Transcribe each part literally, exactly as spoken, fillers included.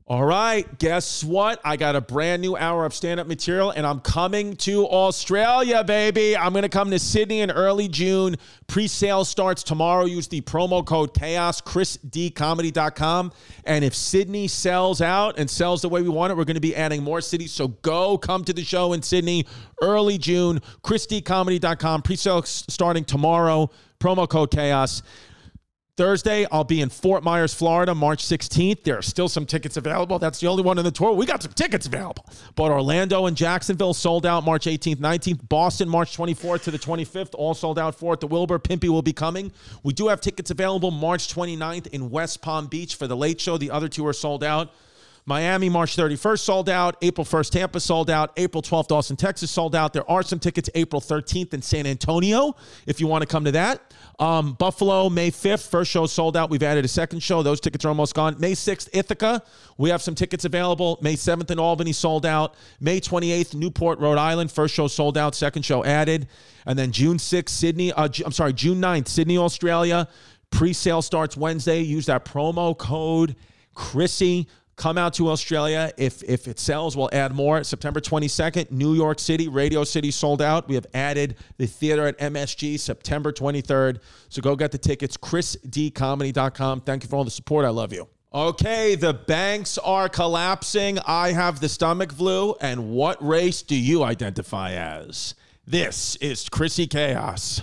All right, guess what? I got a brand new hour of stand-up material, and I'm coming to Australia, baby. I'm going to come to Sydney in early June. Pre-sale starts tomorrow. Use the promo code CHAOS, chris d comedy dot com. And if Sydney sells out and sells the way we want it, we're going to be adding more cities. So go come to the show in Sydney, early June, chris d comedy dot com. Pre-sale starting tomorrow. Promo code CHAOS. Thursday, I'll be in Fort Myers, Florida, March sixteenth. There are still some tickets available. That's the only one on the tour. We got some tickets available. But Orlando and Jacksonville sold out March eighteenth, nineteenth. Boston, March twenty-fourth to the twenty-fifth, all sold out for it. The Wilbur Pimpy will be coming. We do have tickets available March twenty-ninth in West Palm Beach for the Late Show. The other two are sold out. Miami, March thirty-first, sold out. April first, Tampa, sold out. April twelfth, Austin, Texas, sold out. There are some tickets April thirteenth in San Antonio if you want to come to that. Um, Buffalo, May fifth, first show sold out. We've added a second show. Those tickets are almost gone. May sixth, Ithaca. We have some tickets available. May seventh in Albany, sold out. May twenty-eighth, Newport, Rhode Island. First show sold out. Second show added. And then June sixth, Sydney. Uh, I'm sorry, June ninth, Sydney, Australia. Pre-sale starts Wednesday. Use that promo code Chrissy. Come out to Australia. If if it sells, we'll add more. September twenty-second, New York City, Radio City sold out. We have added the theater at M S G September twenty-third. So go get the tickets, chris d comedy dot com. Thank you for all the support. I love you. Okay, the banks are collapsing. I have the stomach flu. And what race do you identify as? This is Chrissy Chaos.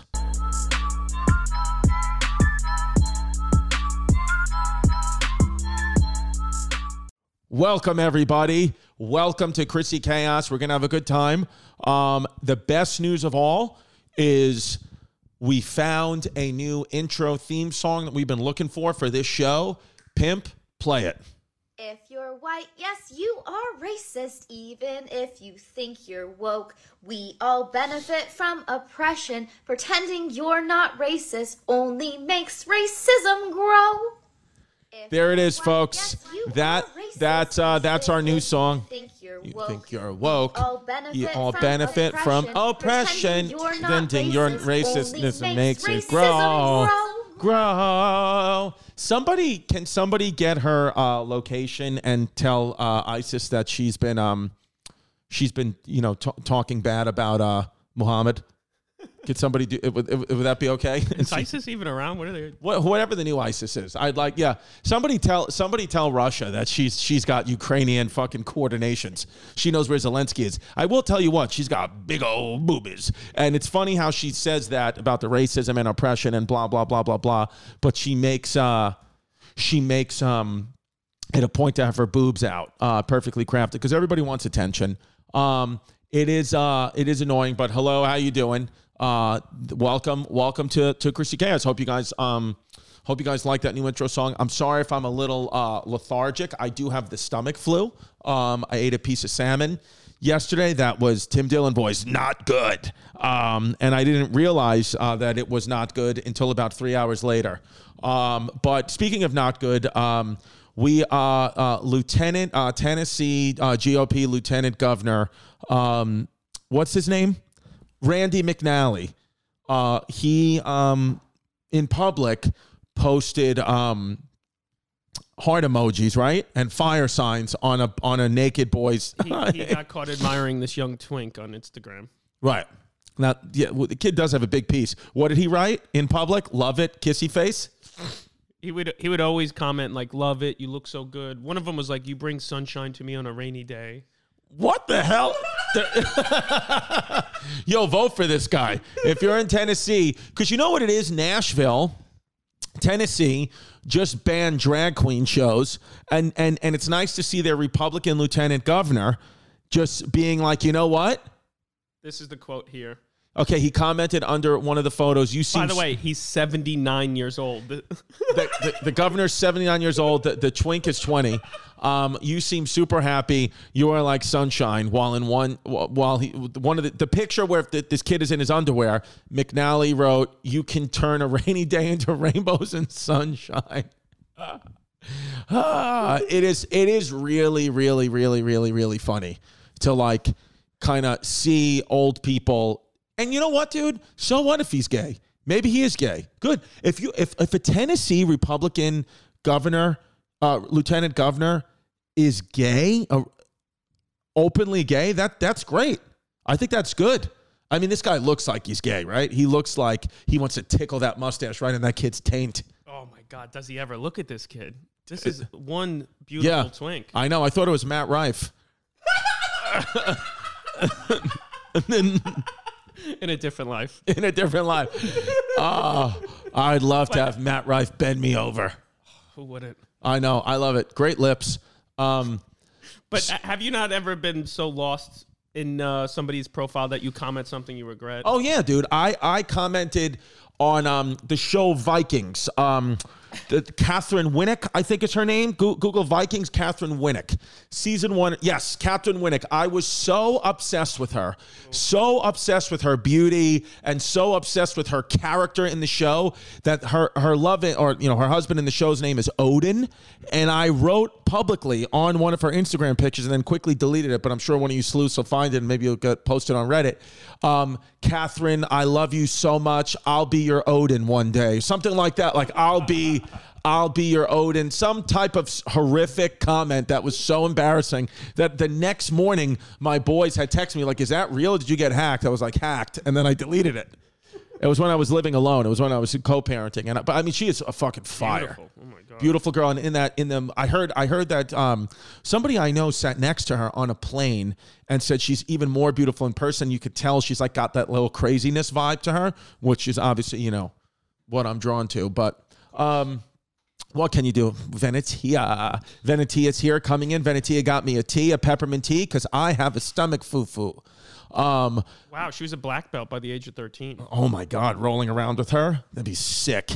Welcome, everybody. Welcome to Chrissy Chaos. We're going to have a good time. Um, the best news of all is we found a new intro theme song that we've been looking for for this show. Pimp, play it. If you're white, yes, you are racist. Even if you think you're woke, we all benefit from oppression. Pretending you're not racist only makes racism grow. There it is, folks. That that uh, that's our new song. You think you're You woke. think you're woke. You all benefit, You all from, benefit oppression. from oppression. Pretending you're not Pretending your racist racistness only makes it racism grow. grow. Grow. Somebody, can somebody get her uh, location and tell uh, ISIS that she's been um she's been you know t- talking bad about uh, Muhammad? Could somebody do? Would, would that be okay? Is ISIS even around? What are they? What, whatever the new ISIS is, I'd like. Yeah, somebody tell somebody tell Russia that she's she's got Ukrainian fucking coordinations. She knows where Zelensky is. I will tell you what, she's got big old boobies, and it's funny how she says that about the racism and oppression and blah blah blah blah blah. But she makes uh she makes um it a point to have her boobs out, uh, perfectly crafted, because everybody wants attention. Um, it is uh it is annoying, but hello, how you doing? Uh, welcome, welcome to to Chrissy Chaos. Hope you guys um hope you guys like that new intro song. I'm sorry if I'm a little uh lethargic. I do have the stomach flu. Um, I ate a piece of salmon yesterday that was Tim Dillon voice, not good. Um, and I didn't realize uh, that it was not good until about three hours later. Um, but speaking of not good, um, we uh, uh Lieutenant uh, Tennessee uh, G O P Lieutenant Governor, um, what's his name? Randy McNally, uh, he, um, in public, posted um, heart emojis, right? And fire signs on a on a naked boy's... He, he got caught admiring this young twink on Instagram. Right. Now, yeah, well, the kid does have a big piece. What did he write in public? Love it, kissy face? He would he would always comment, like, love it, you look so good. One of them was like, you bring sunshine to me on a rainy day. What the hell? Yo, vote for this guy. If you're in Tennessee, because you know what it is? Nashville, Tennessee just banned drag queen shows. And, and, and it's nice to see their Republican lieutenant governor just being like, you know what? This is the quote here. Okay, he commented under one of the photos. You seem By the way, he's seventy-nine years old. the, the, the governor's seventy-nine years old. The, the twink is twenty. Um, you seem super happy. You are like sunshine. While in one, while he, one of the, the picture where the, this kid is in his underwear, McNally wrote, "You can turn a rainy day into rainbows and sunshine." Ah, it is. It is really, really, really, really, really funny to like kind of see old people. And you know what, dude? So what if he's gay? Maybe he is gay. Good. If you if if a Tennessee Republican governor, uh, lieutenant governor, is gay, uh, openly gay, that that's great. I think that's good. I mean, this guy looks like he's gay, right? He looks like he wants to tickle that mustache right in that kid's taint. Oh my God, does he ever look at this kid? This is one beautiful yeah, twink. I know. I thought it was Matt Rife. And then in a different life. In a different life. Oh, I'd love to have Matt Rife bend me over. Who wouldn't? I know. I love it. Great lips. Um, but have you not ever been so lost in uh, somebody's profile that you comment something you regret? Oh, yeah, dude. I, I commented on um, the show Vikings. Um, the, Catherine Winnick, I think is her name. Go- Google Vikings, Catherine Winnick. Season one. Yes, Catherine Winnick. I was so obsessed with her. So obsessed with her beauty and so obsessed with her character in the show that her, her love, or, you know, her husband in the show's name is Odin. And I wrote publicly on one of her Instagram pictures and then quickly deleted it. But I'm sure one of you sleuths will find it and maybe it'll get posted on Reddit. Um, Catherine, I love you so much. I'll be your Odin one day. Something like that. Like, I'll be, I'll be your Odin. Some type of horrific comment that was so embarrassing that the next morning my boys had texted me like, is that real? Did you get hacked? I was like, hacked. And then I deleted it. It was when I was living alone. It was when I was co-parenting. And I, but I mean, she is a fucking fire. Beautiful. Oh my God. Beautiful girl. And in that, in them, I heard, I heard that um, somebody I know sat next to her on a plane and said she's even more beautiful in person. You could tell she's like got that little craziness vibe to her, which is obviously, you know, what I'm drawn to. But um, what can you do? Venetia. Venetia's here coming in. Venetia got me a tea, a peppermint tea, because I have a stomach foo-foo. Um, wow, she was a black belt by the age of thirteen. Oh my God, rolling around with her? That'd be sick.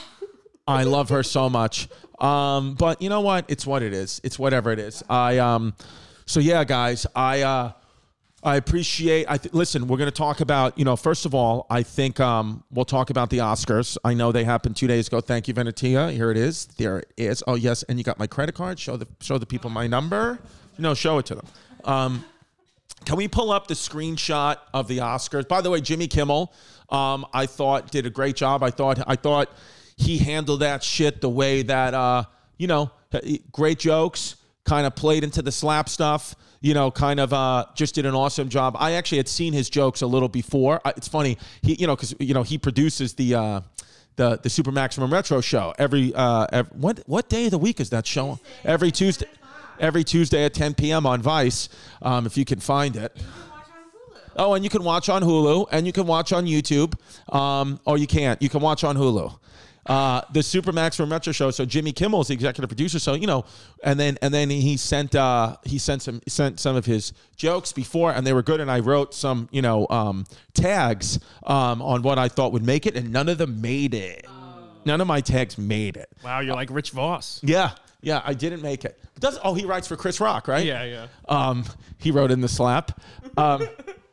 I love her so much. Um, but you know what? It's what it is. It's whatever it is. I um, so yeah, guys, I uh, I appreciate. I th- listen. We're gonna talk about. You know, first of all, I think um, we'll talk about the Oscars. I know they happened two days ago. Thank you, Venetia. Here it is. There it is. Oh yes, and you got my credit card. Show the show the people my number. No, show it to them. Um. Can we pull up the screenshot of the Oscars? By the way, Jimmy Kimmel, um, I thought did a great job. I thought I thought he handled that shit the way that uh, you know, great jokes, kind of played into the slap stuff. You know, kind of uh, just did an awesome job. I actually had seen his jokes a little before. It's funny, he you know, because you know he produces the uh, the the Super Maximum Retro show every uh, every what what day of the week is that show? Every Tuesday. Every Tuesday at ten p.m. on Vice, um, if you can find it. You can watch on Hulu. Oh, and you can watch on Hulu, and you can watch on YouTube. Um, oh, you can't. You can watch on Hulu. Uh, the Super Maximum Retro show. So Jimmy Kimmel is the executive producer. So you know, and then and then he sent uh, he sent some sent some of his jokes before, and they were good. And I wrote some you know um, tags um, on what I thought would make it, and none of them made it. Oh. None of my tags made it. Wow, you're like Rich Voss. Yeah. Yeah, I didn't make it. Does oh he writes for Chris Rock, right? Yeah, yeah. Um, he wrote in the slap. Um,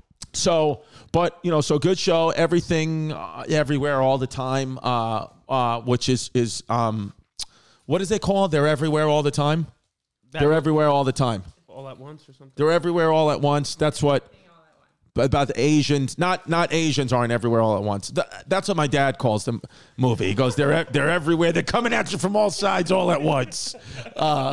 so, but you know, so good show. Everything, uh, everywhere, all the time. Uh, uh, which is is um, what is they called? They're everywhere all the time. That They're everywhere all the time. All at once or something. They're everywhere all at once. That's what. About the Asians, not not Asians aren't everywhere all at once. Th- that's what my dad calls the movie. He goes, they're they're everywhere. They're coming at you from all sides all at once. Uh,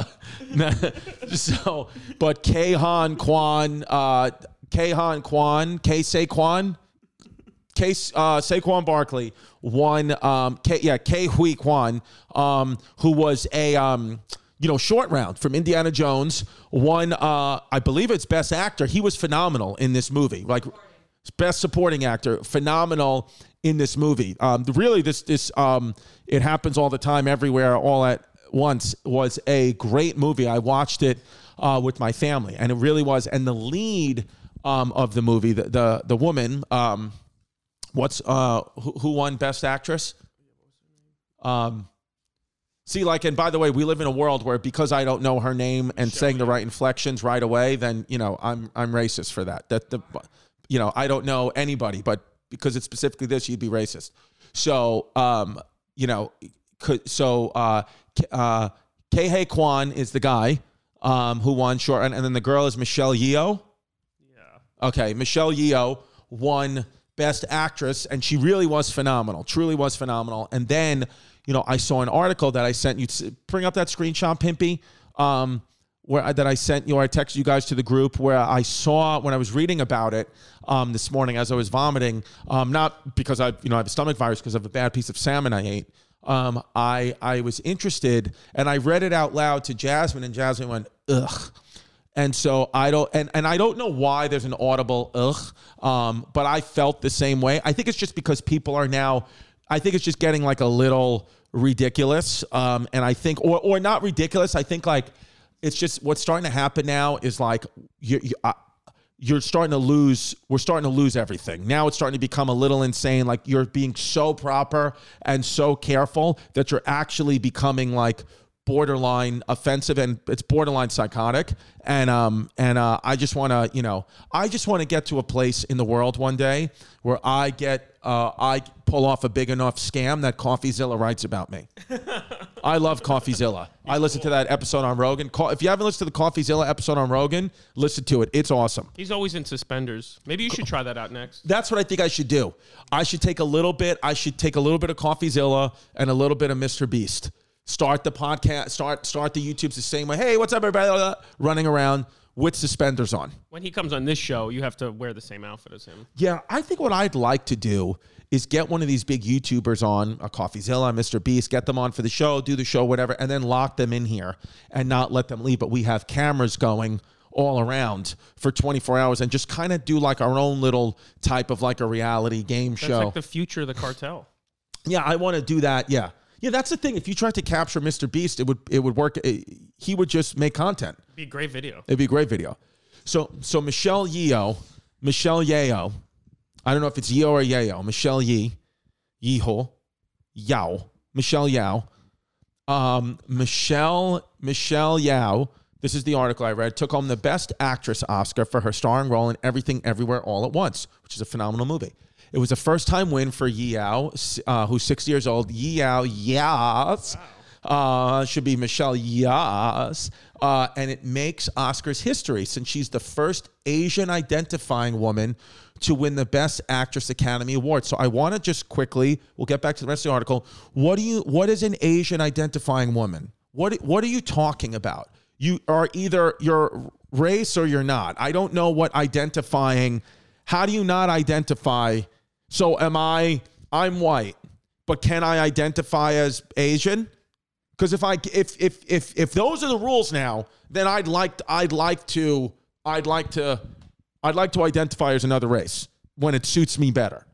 so, but Keihan Kwan, uh, Keihan Kwan, K Saquon, K uh, Saquon Barkley won. Um, K, yeah, K Hui Kwan, um, who was a um. you know, short round from Indiana Jones, won, uh, I believe it's Best Actor. He was phenomenal in this movie. Like, Best Supporting Actor, phenomenal in this movie. Um, really, this, this um, It Happens All the Time, Everywhere, All at Once was a great movie. I watched it uh, with my family, and it really was. And the lead um, of the movie, the the, the woman, um, what's uh, who, who won Best Actress? Um. See, like, and by the way, we live in a world where because I don't know her name and Sure, saying yeah. the right inflections right away, then, you know, I'm I'm racist for that. That the, you know, I don't know anybody, but because it's specifically this, you'd be racist. So, um, you know, could so uh, uh, Keihan Kwan is the guy um, who won short, and, and then the girl is Michelle Yeoh. Yeah. Okay, Michelle Yeoh won Best Actress, and she really was phenomenal. Truly was phenomenal. And then, you know, I saw an article that I sent you. To bring up that screenshot, Pimpy, um, where I, that I sent you, or I texted you guys to the group, where I saw when I was reading about it um, this morning as I was vomiting, um, not because I, you know, I have a stomach virus because of a bad piece of salmon I ate. Um, I I was interested, and I read it out loud to Jasmine, and Jasmine went, ugh. And so I don't, and, and I don't know why there's an audible ugh, um, but I felt the same way. I think it's just because people are now, I think it's just getting like a little ridiculous. Um, and I think, or or not ridiculous. I think like it's just what's starting to happen now is like you, you, uh, you're starting to lose, we're starting to lose everything. Now it's starting to become a little insane. Like you're being so proper and so careful that you're actually becoming like borderline offensive, and it's borderline psychotic. And um and uh I just want to, you know, I just want to get to a place in the world one day where I get uh I pull off a big enough scam that CoffeeZilla writes about me. I love CoffeeZilla. I listened to that episode on Rogan. If you haven't listened to the CoffeeZilla episode on Rogan, listen to it. It's awesome. He's always in suspenders. Maybe you should try that out next. That's what I think I should do. I should take a little bit. I should take a little bit of CoffeeZilla and a little bit of Mister Beast. Start the podcast, start start the YouTubes the same way. Hey, what's up, everybody? Running around with suspenders on. When he comes on this show, you have to wear the same outfit as him. Yeah, I think what I'd like to do is get one of these big YouTubers on, a CoffeeZilla, Mister Beast, get them on for the show, do the show, whatever, and then lock them in here and not let them leave. But we have cameras going all around for twenty-four hours and just kind of do like our own little type of like a reality game That's show. like the future of the cartel. Yeah, I want to do that. Yeah. Yeah, that's the thing. If you tried to capture Mister Beast, it would it would work. It, he would just make content. It'd be a great video. It'd be a great video. So so Michelle Yeoh, Michelle Yeoh, I don't know if it's Yeoh or Yeoh. Michelle Yee, Yeeho, Yao, Michelle Yao, um, Michelle Michelle Yao. This is the article I read. Took home the Best Actress Oscar for her starring role in Everything Everywhere All at Once, which is a phenomenal movie. It was a first-time win for Yeoh, uh, who's sixty years old. Yeoh, yes. Wow. Uh, should be Michelle, yes. Uh, and it makes Oscars history since she's the first Asian-identifying woman to win the Best Actress Academy Award. So I want to just quickly, we'll get back to the rest of the article. What do you? What is an Asian-identifying woman? What What are you talking about? You are either your race or you're not. I don't know what identifying. How do you not identify? So am I, I'm white, but can I identify as Asian? Because if I, if, if, if, if those are the rules now, then I'd like, to, I'd like to, I'd like to, I'd like to identify as another race when it suits me better.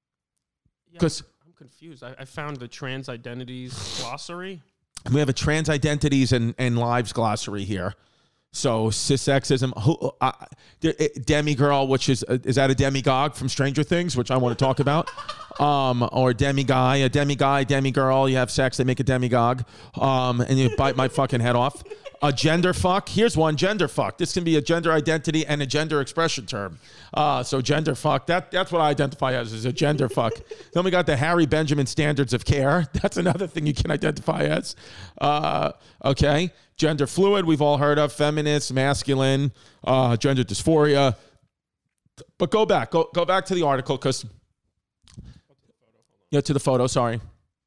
Because yeah, I'm confused. I, I found the trans identities glossary. We have a trans identities and, and lives glossary here. So cissexism, who, uh, demigirl, which is uh, is that a demigod from Stranger Things, which I want to talk about, um, or demiguy, a demiguy, demigirl. You have sex, they make a demigod, um, and you bite my fucking head off. A gender fuck. Here's one, gender fuck. This can be a gender identity and a gender expression term. Uh, so gender fuck. That that's what I identify as, is a gender fuck. Then we got the Harry Benjamin standards of care. That's another thing you can identify as. Uh, okay. Gender fluid, we've all heard of. Feminist, masculine, uh, gender dysphoria. But go back. Go go back to the article because... Yeah, to the photo, sorry.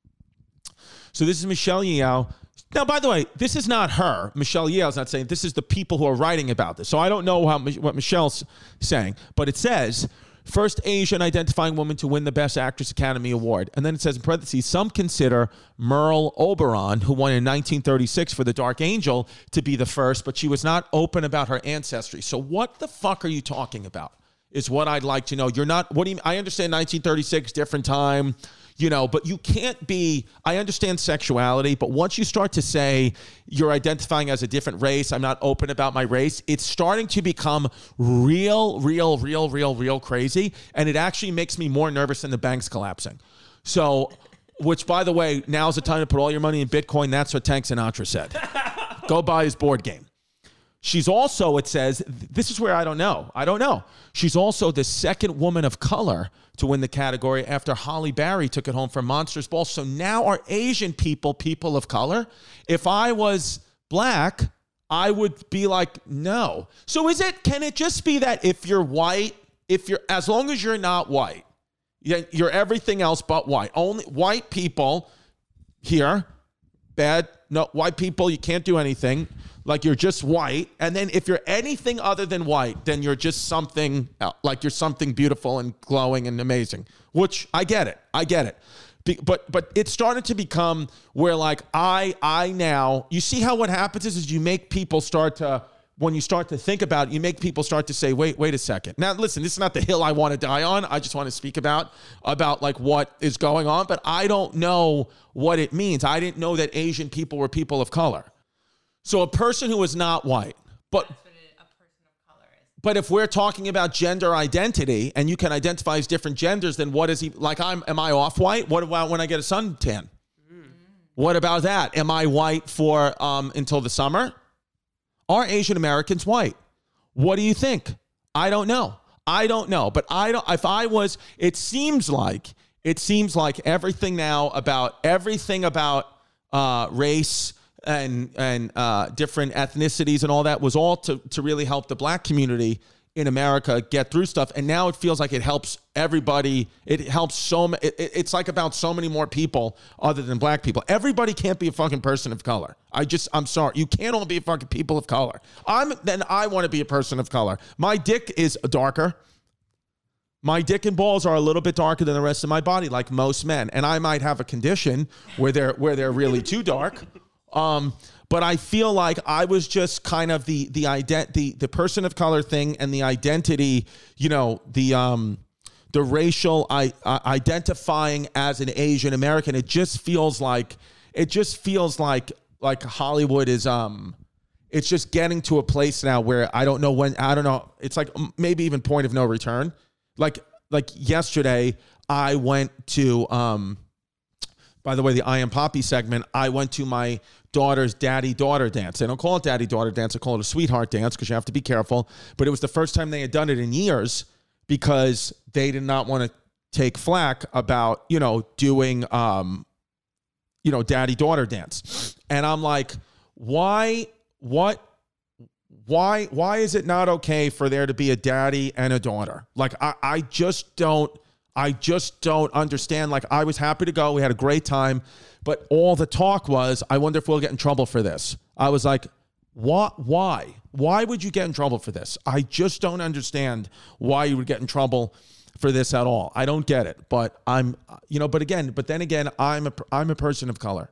So this is Michelle Yeoh. Now, by the way, this is not her. Michelle Yeoh is not saying this is the people who are writing about this. So I don't know how what Michelle's saying. But it says, first Asian identifying woman to win the Best Actress Academy Award. And then it says in parentheses, some consider Merle Oberon, who won in nineteen thirty-six for The Dark Angel, to be the first, but she was not open about her ancestry. So what the fuck are you talking about is what I'd like to know. You're not, what do you, I understand nineteen thirty-six, different time, you know, but you can't be, I understand sexuality, but once you start to say you're identifying as a different race, I'm not open about my race, it's starting to become real, real, real, real, real crazy. And it actually makes me more nervous than the banks collapsing. So, which by the way, now's the time to put all your money in Bitcoin. That's what Tank Sinatra said. Go buy his board game. She's also, it says, this is where I don't know. I don't know. She's also the second woman of color to win the category after Holly Berry took it home for Monsters Ball. So now are Asian people people of color? If I was black, I would be like, no. So is it, can it just be that if you're white, if you're, as long as you're not white, you're everything else but white. Only white people here bad. No, white people, you can't do anything. Like you're just white. And then if you're anything other than white, then you're just something else. Like you're something beautiful and glowing and amazing, which I get it. I get it. Be, but but it started to become where like I I now, you see how what happens is, is you make people start to, when you start to think about it, you make people start to say, wait, wait a second. Now, listen, this is not the hill I want to die on. I just want to speak about, about like what is going on, but I don't know what it means. I didn't know that Asian people were people of color. So a person who is not white, but, That's what it, a person of color is. but if we're talking about gender identity and you can identify as different genders, then what is he, like I'm, am I off white? What about when I get a suntan? Mm. What about that? Am I white for, um, until the summer? Are Asian Americans white? What do you think? I don't know. I don't know. But I don't, if I was, it seems like, it seems like everything now about, everything about uh, race and, and uh, different ethnicities and all that was all to, to really help the black community in America get through stuff. And now it feels like it helps everybody. It helps so many, it, it's like about so many more people other than black people. Everybody can't be a fucking person of color. I just, I'm sorry. You can't all be a fucking people of color. I'm, then I want to be a person of color. My dick is darker. My dick and balls are a little bit darker than the rest of my body, like most men. And I might have a condition where they're, where they're really too dark. Um, But I feel like I was just kind of the the ident the the person of color thing and the identity, you know, the um the racial I, uh, identifying as an Asian American. It just feels like it just feels like like Hollywood is um it's just getting to a place now where I don't know when I don't know. It's like maybe even point of no return. Like like yesterday, I went to um. By the way, the I Am Poppy segment, I went to my daughter's daddy-daughter dance. They don't call it daddy-daughter dance. They call it a sweetheart dance because you have to be careful. But it was the first time they had done it in years because they did not want to take flack about, you know, doing, um, you know, daddy-daughter dance. And I'm like, why, what, why, why is it not okay for there to be a daddy and a daughter? Like, I, I just don't. I just don't understand. Like, I was happy to go. We had a great time. But all the talk was, I wonder if we'll get in trouble for this. I was like, what? Why? Why would you get in trouble for this? I just don't understand why you would get in trouble for this at all. I don't get it. But I'm, you know, but again, but then again, I'm a, I'm a person of color.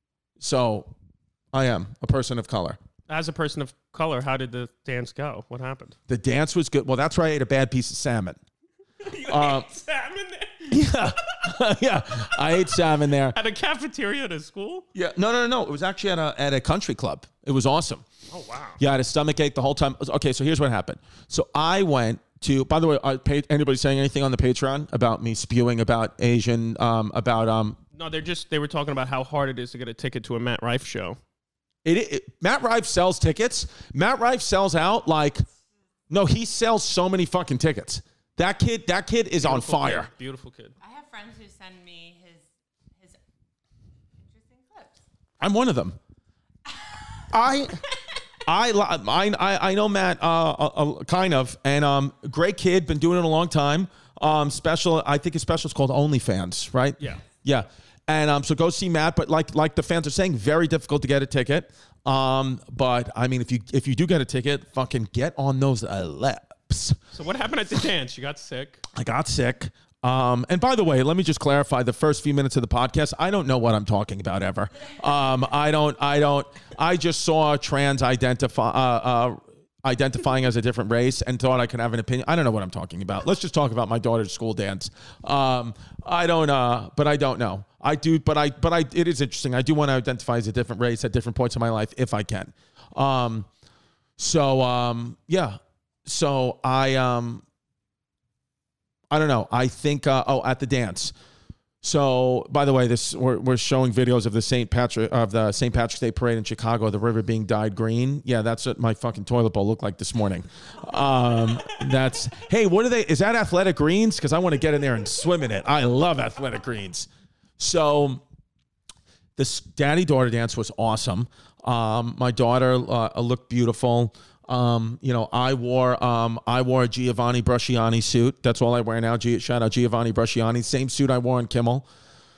So I am a person of color. As a person of color, how did the dance go? What happened? The dance was good. Well, that's where I ate a bad piece of salmon. You Uh, ate salmon there? Yeah. Yeah. I ate salmon there. At a cafeteria at a school? Yeah. No, no, no. It was actually at a at a country club. It was awesome. Oh, wow. Yeah, I had a stomach ache the whole time. Okay, so here's what happened. So I went to, by the way, I paid, anybody saying anything on the Patreon about me spewing about Asian, um, about, um, No, they're just, they were talking about how hard it is to get a ticket to a Matt Rife show. it, it Matt Rife sells tickets. Matt Rife sells out like, no, he sells so many fucking tickets. That kid, that kid is Beautiful on fire. Kid. Beautiful kid. I have friends who send me his his interesting clips. I'm one of them. I, I, I, I, I know Matt, uh, uh, uh, kind of, and um, great kid, been doing it a long time. Um, special, I think his special is called OnlyFans, right? Yeah. Yeah. And um, so go see Matt, but like like the fans are saying, very difficult to get a ticket. Um, but I mean, if you if you do get a ticket, fucking get on those uh, laps. So what happened at the dance? You got sick? I got sick. Um, and by the way, let me just clarify the first few minutes of the podcast. I don't know what I'm talking about ever. Um, I don't, I don't, I just saw trans identify, uh, uh, identifying as a different race and thought I could have an opinion. I don't know what I'm talking about. Let's just talk about my daughter's school dance. Um, I don't, uh, but I don't know. I do, but I, but I, it is interesting. I do want to identify as a different race at different points in my life if I can. Um, so, um, yeah. So I, um, I don't know. I think, uh, oh, at the dance. So, by the way, this we're, we're showing videos of the Saint Patrick of the Saint Patrick's Day parade in Chicago, the river being dyed green. Yeah, that's what my fucking toilet bowl looked like this morning. Um, that's hey, what are they? Is that Athletic Greens? Because I want to get in there and swim in it. I love Athletic Greens. So, this daddy-daughter dance was awesome. Um, my daughter uh, looked beautiful. Um, you know, I wore um, I wore a Giovanni Brusciani suit. That's all I wear now. G- shout out Giovanni Brusciani. Same suit I wore on Kimmel.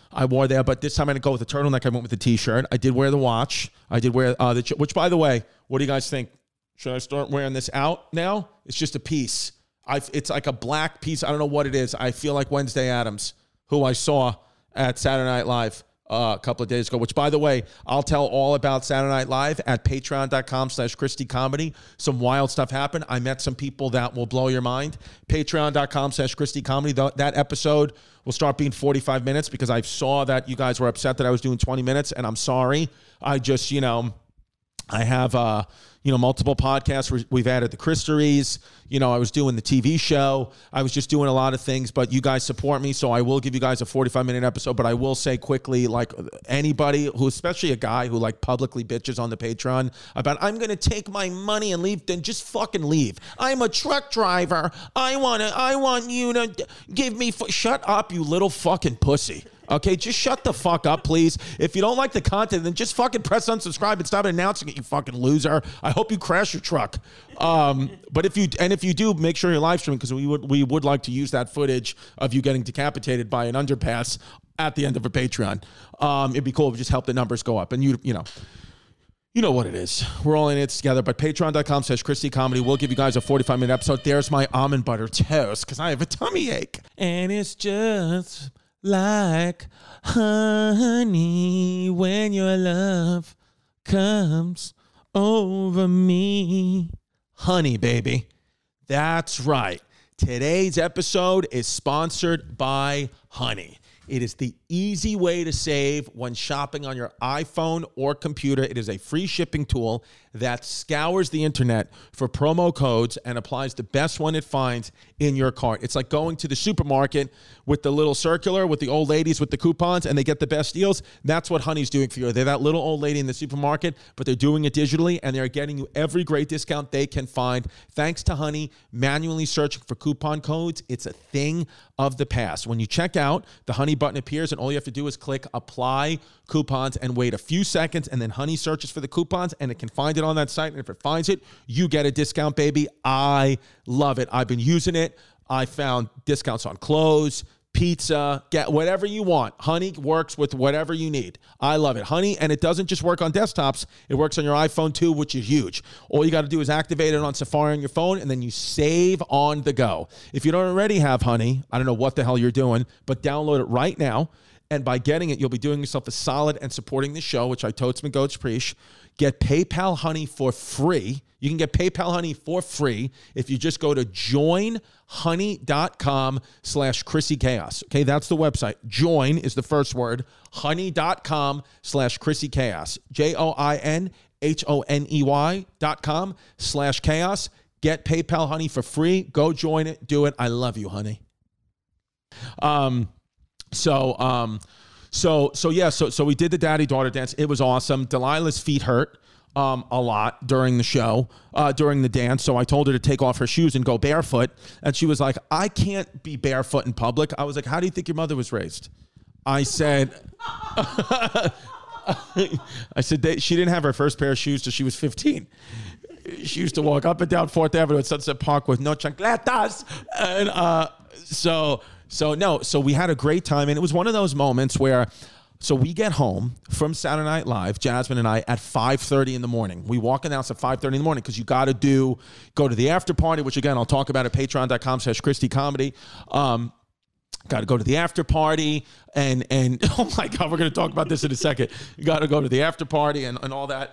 I wore there, but this time I didn't go with the turtleneck. I went with the t-shirt. I did wear the watch. I did wear uh, the, ch- which by the way, what do you guys think? Should I start wearing this out now? It's just a piece. I it's like a black piece. I don't know what it is. I feel like Wednesday Addams, who I saw at Saturday Night Live uh, a couple of days ago, which, by the way, I'll tell all about Saturday Night Live at patreon.com slash Christy Comedy. Some wild stuff happened. I met some people that will blow your mind. Patreon.com slash Christy Comedy. That episode will start being forty-five minutes because I saw that you guys were upset that I was doing twenty minutes, and I'm sorry. I just, you know, I have, uh, you know, multiple podcasts. We've added the Christeries. You know, I was doing the T V show. I was just doing a lot of things, but you guys support me, so I will give you guys a forty-five minute episode. But I will say quickly, like anybody who, especially a guy who like publicly bitches on the Patreon about, I'm going to take my money and leave, then just fucking leave. I'm a truck driver. I want to, I want you to give me, f- shut up, you little fucking pussy. Okay, just shut the fuck up, please. If you don't like the content, then just fucking press unsubscribe and stop announcing it, you fucking loser. I hope you crash your truck. Um, but if you and if you do, make sure you're live streaming because we would we would like to use that footage of you getting decapitated by an underpass at the end of a Patreon. Um, it'd be cool if we just help the numbers go up. And you you know. You know what it is. We're all in it together. But patreon.com slash Christy Comedy. We'll give you guys a forty-five minute episode. There's my almond butter toast because I have a tummy ache. And it's just like honey when your love comes over me. Honey, baby. That's right. Today's episode is sponsored by Honey. It is the easy way to save when shopping on your iPhone or computer. It is a free shipping tool that scours the internet for promo codes and applies the best one it finds in your cart. It's like going to the supermarket with the little circular with the old ladies with the coupons and they get the best deals. That's what Honey's doing for you. They're that little old lady in the supermarket, but they're doing it digitally and they're getting you every great discount they can find. Thanks to Honey, manually searching for coupon codes, it's a thing of the past. When you check out, the Honey button appears and all you have to do is click apply coupons and wait a few seconds, and then Honey searches for the coupons and it can find it on that site, and if it finds it, you get a discount, baby. I love it. I've been using it. I found discounts on clothes, pizza, get whatever you want. Honey works with whatever you need. I love it. Honey, and it doesn't just work on desktops. It works on your iPhone too, which is huge. All you got to do is activate it on Safari on your phone, and then you save on the go. If you don't already have Honey, I don't know what the hell you're doing, but download it right now. And by getting it, you'll be doing yourself a solid and supporting the show, which I totes and goats preach. Get PayPal Honey for free. You can get PayPal Honey for free if you just go to joinhoney.com slash Chrissy Chaos. Okay, that's the website. Join is the first word. Honey.com slash Chrissy Chaos. J O I N H O N E Y dot com slash chaos. Get PayPal Honey for free. Go join it. Do it. I love you, honey. Um... So, um, so, so yeah, so, so we did the daddy daughter dance. It was awesome. Delilah's feet hurt, um, a lot during the show, uh, during the dance. So I told her to take off her shoes and go barefoot. And she was like, I can't be barefoot in public. I was like, how do you think your mother was raised? I said, I said that she didn't have her first pair of shoes till she was fifteen. She used to walk up and down Fourth Avenue at Sunset Park with no chancletas. And, uh, so, So, no, so we had a great time, and it was one of those moments where, so we get home from Saturday Night Live, Jasmine and I, at five thirty in the morning. We walk in the house at five thirty in the morning because you got to do, go to the after party, which, again, I'll talk about at patreon.com slash Christy Comedy. Um, got to go to the after party, and, and oh, my God, we're going to talk about this in a second. You got to go to the after party and, and all that.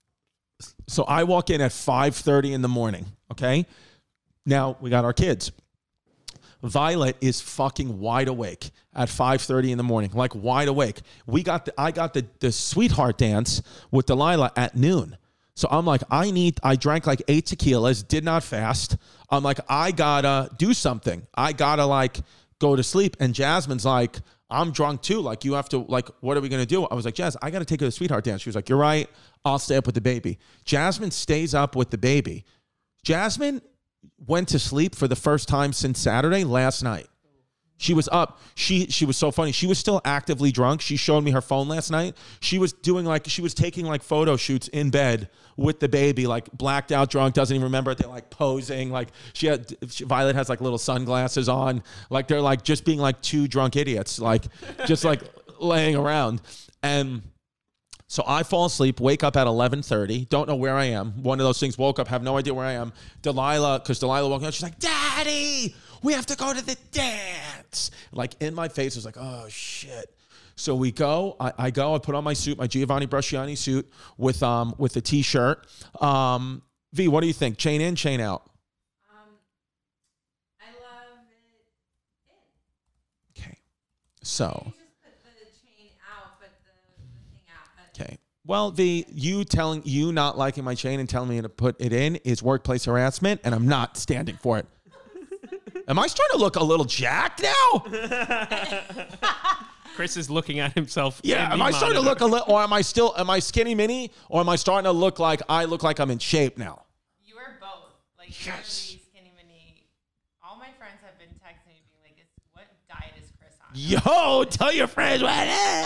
So I walk in at five thirty in the morning, okay? Now, we got our kids. Violet is fucking wide awake at five thirty in the morning, like wide awake. We got the, I got the, the sweetheart dance with Delilah at noon. So I'm like, I need, I drank like eight tequilas, did not fast. I'm like, I gotta do something. I gotta like go to sleep. And Jasmine's like, I'm drunk too. Like, you have to, like, what are we going to do? I was like, Jazz, I got to take her to the sweetheart dance. She was like, you're right. I'll stay up with the baby. Jasmine stays up with the baby. Jasmine went to sleep for the first time since Saturday last night. She was up. She she was so funny. She was still actively drunk. She showed me her phone last night. She was doing like, she was taking like photo shoots in bed with the baby, like blacked out drunk, doesn't even remember it. They're like posing. Like she had, she, Violet has like little sunglasses on. Like they're like just being like two drunk idiots. Like just like, laying around. And so I fall asleep, wake up at eleven thirty, don't know where I am. One of those things, woke up, have no idea where I am. Delilah, because Delilah woke up, she's like, Daddy, we have to go to the dance. Like in my face, I was like, oh, shit. So we go, I, I go, I put on my suit, my Giovanni Bresciani suit with um with a t-shirt. Um, V, what do you think? Chain in, chain out? Um, I love it in. Okay. So. You just put the chain out, but the, the thing out. Okay. Well, V, you telling you not liking my chain and telling me to put it in is workplace harassment, and I'm not standing for it. Am I starting to look a little jacked now? Chris is looking at himself. Yeah, am I starting to look a little, or am I still, am I skinny mini, or am I starting to look like I look like I'm in shape now? You are both. Like, Yes. you're really skinny mini. All my friends have been texting me being like, is, what diet is Chris on? Yo, tell your friends what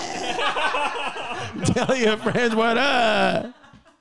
up. Tell your friends what up.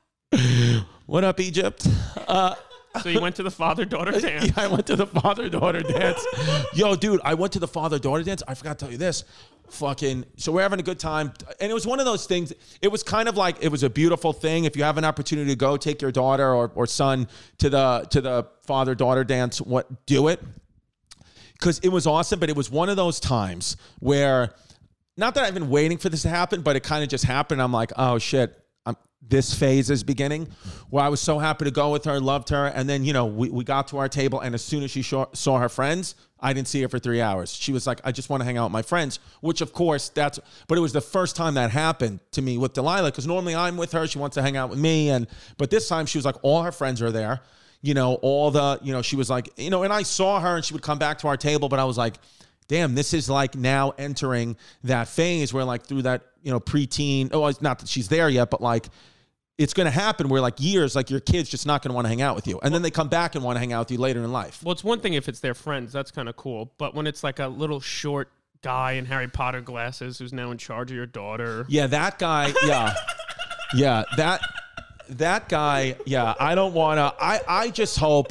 What up, Egypt? Uh, So you went to the father-daughter dance. Yeah, I went to the father-daughter dance. Yo, dude, I went to the father-daughter dance. I forgot to tell you this. Fucking, so we're having a good time. And it was one of those things, it was kind of like, it was a beautiful thing. If you have an opportunity to go, take your daughter or, or son to the to the father-daughter dance, what do it. Because it was awesome, but it was one of those times where, not that I've been waiting for this to happen, but it kind of just happened. I'm like, oh shit. This phase is beginning, where I was so happy to go with her, loved her, and then, you know, we, we got to our table, and as soon as she saw, saw her friends, I didn't see her for three hours. She was like, I just want to hang out with my friends, which of course, that's, but it was the first time that happened to me with Delilah, because normally I'm with her, she wants to hang out with me, and, but this time she was like, all her friends are there, you know, all the, you know, she was like, you know, and I saw her, and she would come back to our table, but I was like, damn, this is like now entering that phase where like through that, you know, preteen, oh, it's not that she's there yet, but like, it's going to happen where like years, like your kid's just not going to want to hang out with you. And then they come back and want to hang out with you later in life. Well, it's one thing if it's their friends. That's kind of cool. But when it's like a little short guy in Harry Potter glasses who's now in charge of your daughter. Yeah, that guy. Yeah. Yeah, that that guy. Yeah, I don't want to. I, I just hope.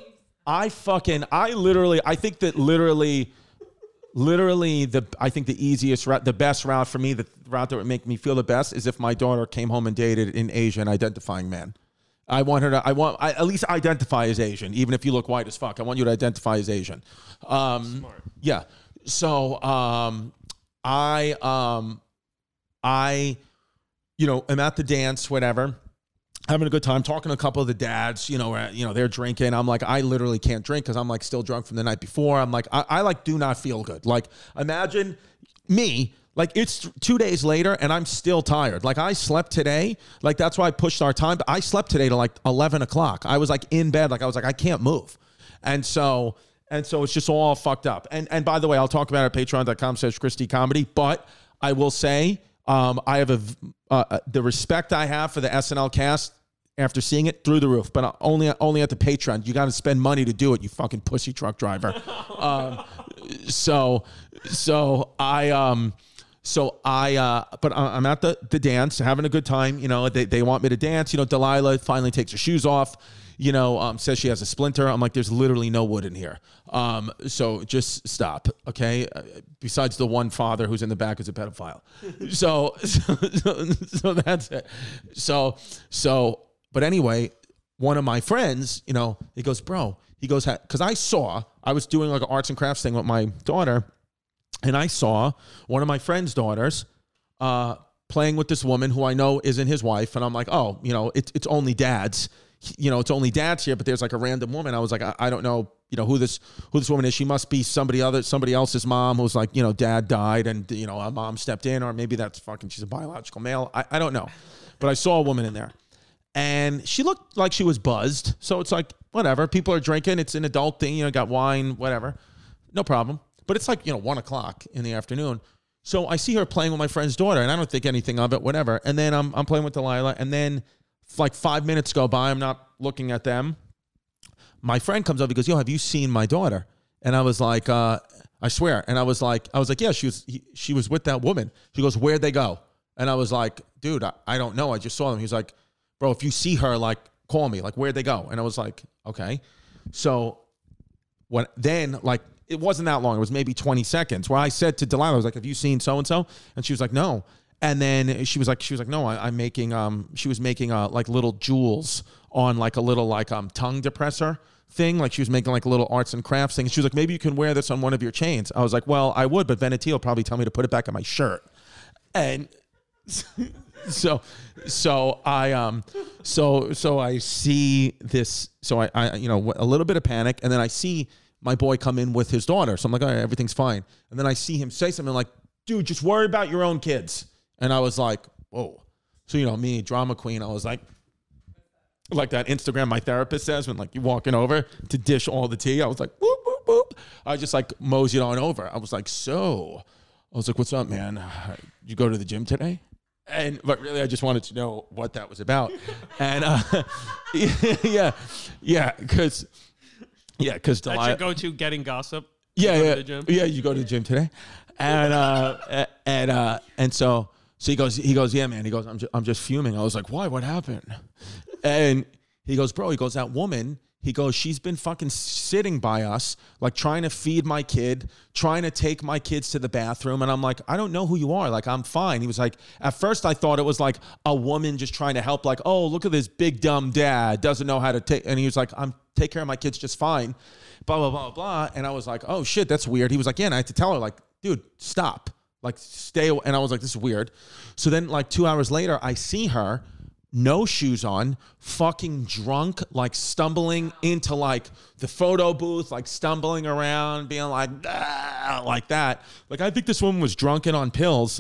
I fucking. I literally. I think that literally. Literally, the I think the easiest route, the best route for me, the route that would make me feel the best is if my daughter came home and dated an Asian identifying man. I want her to, I want, I, at least identify as Asian, even if you look white as fuck. I want you to identify as Asian. Um, Smart. Yeah. So um, I, um, I, you know, am at the dance, whatever. Having a good time, talking to a couple of the dads, you know, where, you know, they're drinking. I'm like, I literally can't drink because I'm like still drunk from the night before. I'm like, I, I like do not feel good. Like, imagine me, like it's two days later and I'm still tired. Like I slept today. Like that's why I pushed our time. But I slept today to like eleven o'clock. I was like in bed. Like I was like, I can't move. And so, and so it's just all fucked up. And, and by the way, I'll talk about it at patreon.com slash Christy Comedy. But I will say, Um, I have a uh, the respect I have for the S N L cast after seeing it through the roof, but only only at the Patreon. You got to spend money to do it, you fucking pussy truck driver. um, so so I um so I uh but I'm at the the dance, having a good time. You know, they they want me to dance. You know, Delilah finally takes her shoes off. You know, um, says she has a splinter. I'm like, there's literally no wood in here. Um, so just stop, okay? Uh, besides the one father who's in the back is a pedophile. so, so, so, so that's it. So, so, but anyway, one of my friends, you know, he goes, bro, he goes, because I saw, I was doing like an arts and crafts thing with my daughter, and I saw one of my friend's daughters uh, playing with this woman who I know isn't his wife, and I'm like, oh, you know, it's it's only dads. You know, it's only dads here, but there's like a random woman. I was like, I, I don't know, you know, who this who this woman is. She must be somebody other, somebody else's mom who's like, you know, dad died and, you know, a mom stepped in, or maybe that's fucking, she's a biological male. I, I don't know. But I saw a woman in there. And she looked like she was buzzed. So it's like, whatever. People are drinking. It's an adult thing. You know, got wine, whatever. No problem. But it's like, you know, one o'clock in the afternoon. So I see her playing with my friend's daughter, and I don't think anything of it, whatever. And then I'm, I'm playing with Delilah, and then like five minutes go by, I'm not looking at them. My friend comes up, he goes, yo, have you seen my daughter? And I was like, uh, I swear. And I was like, I was like, yeah, she was, he, she was with that woman. She goes, where'd they go? And I was like, dude, I, I don't know. I just saw them. He's like, bro, if you see her, like, call me. Like, where'd they go? And I was like, okay. So when then, like, it wasn't that long. It was maybe twenty seconds where I said to Delilah, I was like, have you seen so-and-so? And she was like, no. And then she was like, she was like, no, I, I'm making, um, she was making uh, like little jewels on like a little like um tongue depressor thing. Like she was making like a little arts and crafts thing. She was like, maybe you can wear this on one of your chains. I was like, well, I would, but Venetia will probably tell me to put it back on my shirt. And so, so I, um, so, so I see this, so I, I, you know, a little bit of panic. And then I see my boy come in with his daughter. So I'm like, all right, everything's fine. And then I see him say something like, dude, just worry about your own kids. And I was like, whoa. So, you know, me, drama queen, I was like, like that Instagram my therapist says when like you're walking over to dish all the tea. I was like, whoop, whoop, whoop. I just like moseyed on over. I was like, so, I was like, what's up, man? Did you go to the gym today? And, but really, I just wanted to know what that was about. And, uh, yeah, yeah, because, yeah, because That's Delilah. your go-to getting gossip? Yeah, You go yeah, to the gym? yeah. You go to the gym today, and uh, and uh, and so so he goes, he goes, yeah, man. He goes, I'm just, I'm just fuming. I was like, why? What happened? And he goes, bro. He goes, that woman. He goes, she's been fucking sitting by us, like trying to feed my kid, trying to take my kids to the bathroom. And I'm like, I don't know who you are. Like, I'm fine. He was like, at first I thought it was like a woman just trying to help. Like, oh, look at this big dumb dad, doesn't know how to take. And he was like, I'm take care of my kids just fine. Blah, blah, blah, blah. And I was like, oh shit, that's weird. He was like, yeah, and I had to tell her, like, dude, stop. Like, stay away. And I was like, this is weird. So then like two hours later, I see her, no shoes on, fucking drunk, like stumbling into like the photo booth, like stumbling around, being like, ah, like that. Like, I think this woman was drunk and on pills,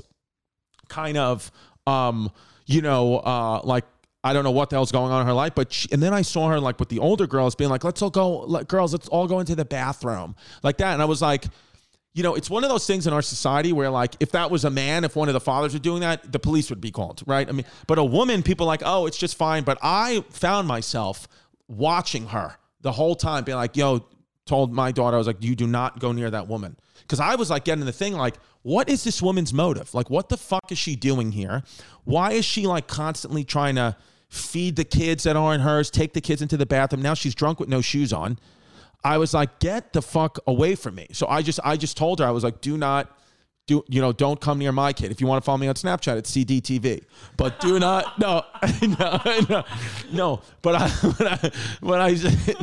kind of, um, you know, uh, like, I don't know what the hell's going on in her life, but she, and then I saw her like with the older girls being like, let's all go, like, girls, let's all go into the bathroom, like that. And I was like, you know, it's one of those things in our society where like, if that was a man, if one of the fathers were doing that, the police would be called, right? I mean, but a woman, people are like, oh, it's just fine. But I found myself watching her the whole time being like, yo, told my daughter, I was like, you do not go near that woman. Because I was like getting the thing like, what is this woman's motive? Like, what the fuck is she doing here? Why is she like constantly trying to feed the kids that aren't hers, take the kids into the bathroom? Now she's drunk with no shoes on. I was like, get the fuck away from me. So I just I just told her, I was like, do not, do you know, don't come near my kid. If you want to follow me on Snapchat, it's C D T V. But do not, no, no, no, no. But I, when I, when I,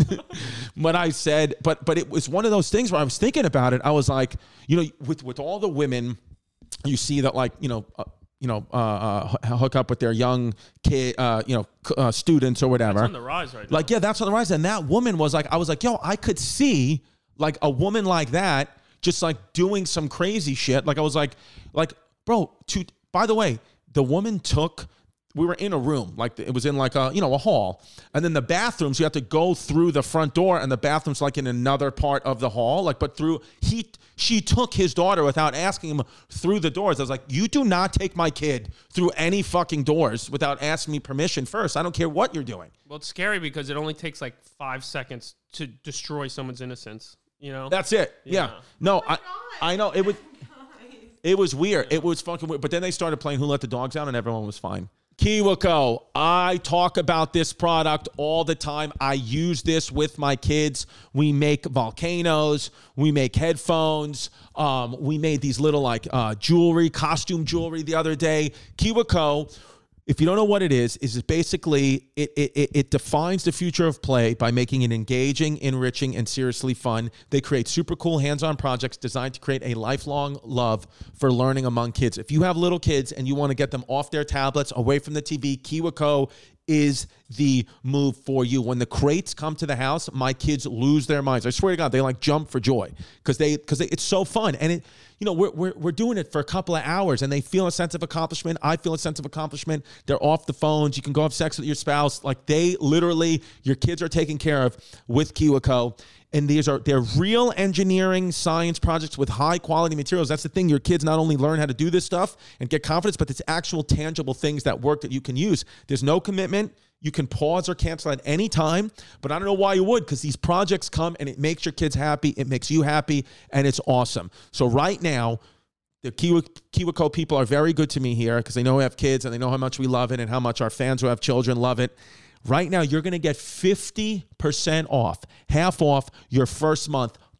when I said, but but it was one of those things where I was thinking about it. I was like, you know, with with all the women, you see that like, you know, uh, you know, uh, uh, hook up with their young kid, uh, you know, uh, students or whatever. That's on the rise right now. Like, yeah, that's on the rise. And that woman was like, I was like, yo, I could see like a woman like that just like doing some crazy shit. Like I was like, like, bro, to, by the way, the woman took, we were in a room, like it was in like a, you know, a hall. And then the bathrooms, you have to go through the front door and the bathroom's like in another part of the hall. Like, but through, he, she took his daughter without asking him through the doors. I was like, you do not take my kid through any fucking doors without asking me permission first. I don't care what you're doing. Well, it's scary because it only takes like five seconds to destroy someone's innocence, you know? That's it. Yeah. Yeah. No, I, God. I know it was, Guys. it was weird. It was fucking weird. But then they started playing Who Let the Dogs Out and everyone was fine. Kiwico, I talk about this product all the time. I use this with my kids. We make volcanoes. We make headphones. Um, we made these little like uh, jewelry, costume jewelry the other day. Kiwico, if you don't know what it is, is it basically, it, it, it defines the future of play by making it engaging, enriching, and seriously fun. They create super cool hands-on projects designed to create a lifelong love for learning among kids. If you have little kids and you want to get them off their tablets, away from the T V, Kiwico is the move for you. When the crates come to the house, my kids lose their minds. I swear to God, they like jump for joy because they because they, it's so fun. And it, you know, we're, we're we're doing it for a couple of hours, and they feel a sense of accomplishment. I feel a sense of accomplishment. They're off the phones. You can go have sex with your spouse. Like they literally, your kids are taken care of with Kiwico. And these are, they're real engineering science projects with high quality materials. That's the thing. Your kids not only learn how to do this stuff and get confidence, but it's actual tangible things that work that you can use. There's no commitment. You can pause or cancel at any time, but I don't know why you would, because these projects come and it makes your kids happy. It makes you happy, and it's awesome. So right now, the Kiwi, Kiwico people are very good to me here because they know we have kids and they know how much we love it and how much our fans who have children love it. Right now, you're going to get fifty percent off, half off your first month,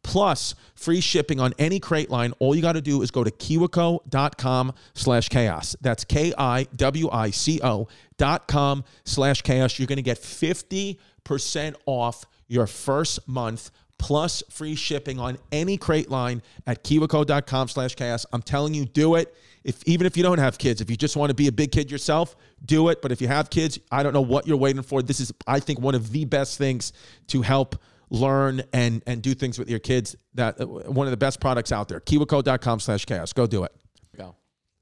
plus free shipping on any crate line. All you got to do is go to kiwico.com slash chaos. That's K-I-W-I-C-O dot com slash chaos. You're going to get fifty percent off your first month plus free shipping on any crate line at kiwico.com slash chaos. I'm telling you, do it. If even if you don't have kids, if you just want to be a big kid yourself, do it. But if you have kids, I don't know what you're waiting for. This is, I think, one of the best things to help learn and and do things with your kids. That uh, one of the best products out there. Kiwico.com slash chaos. Go do it. Go.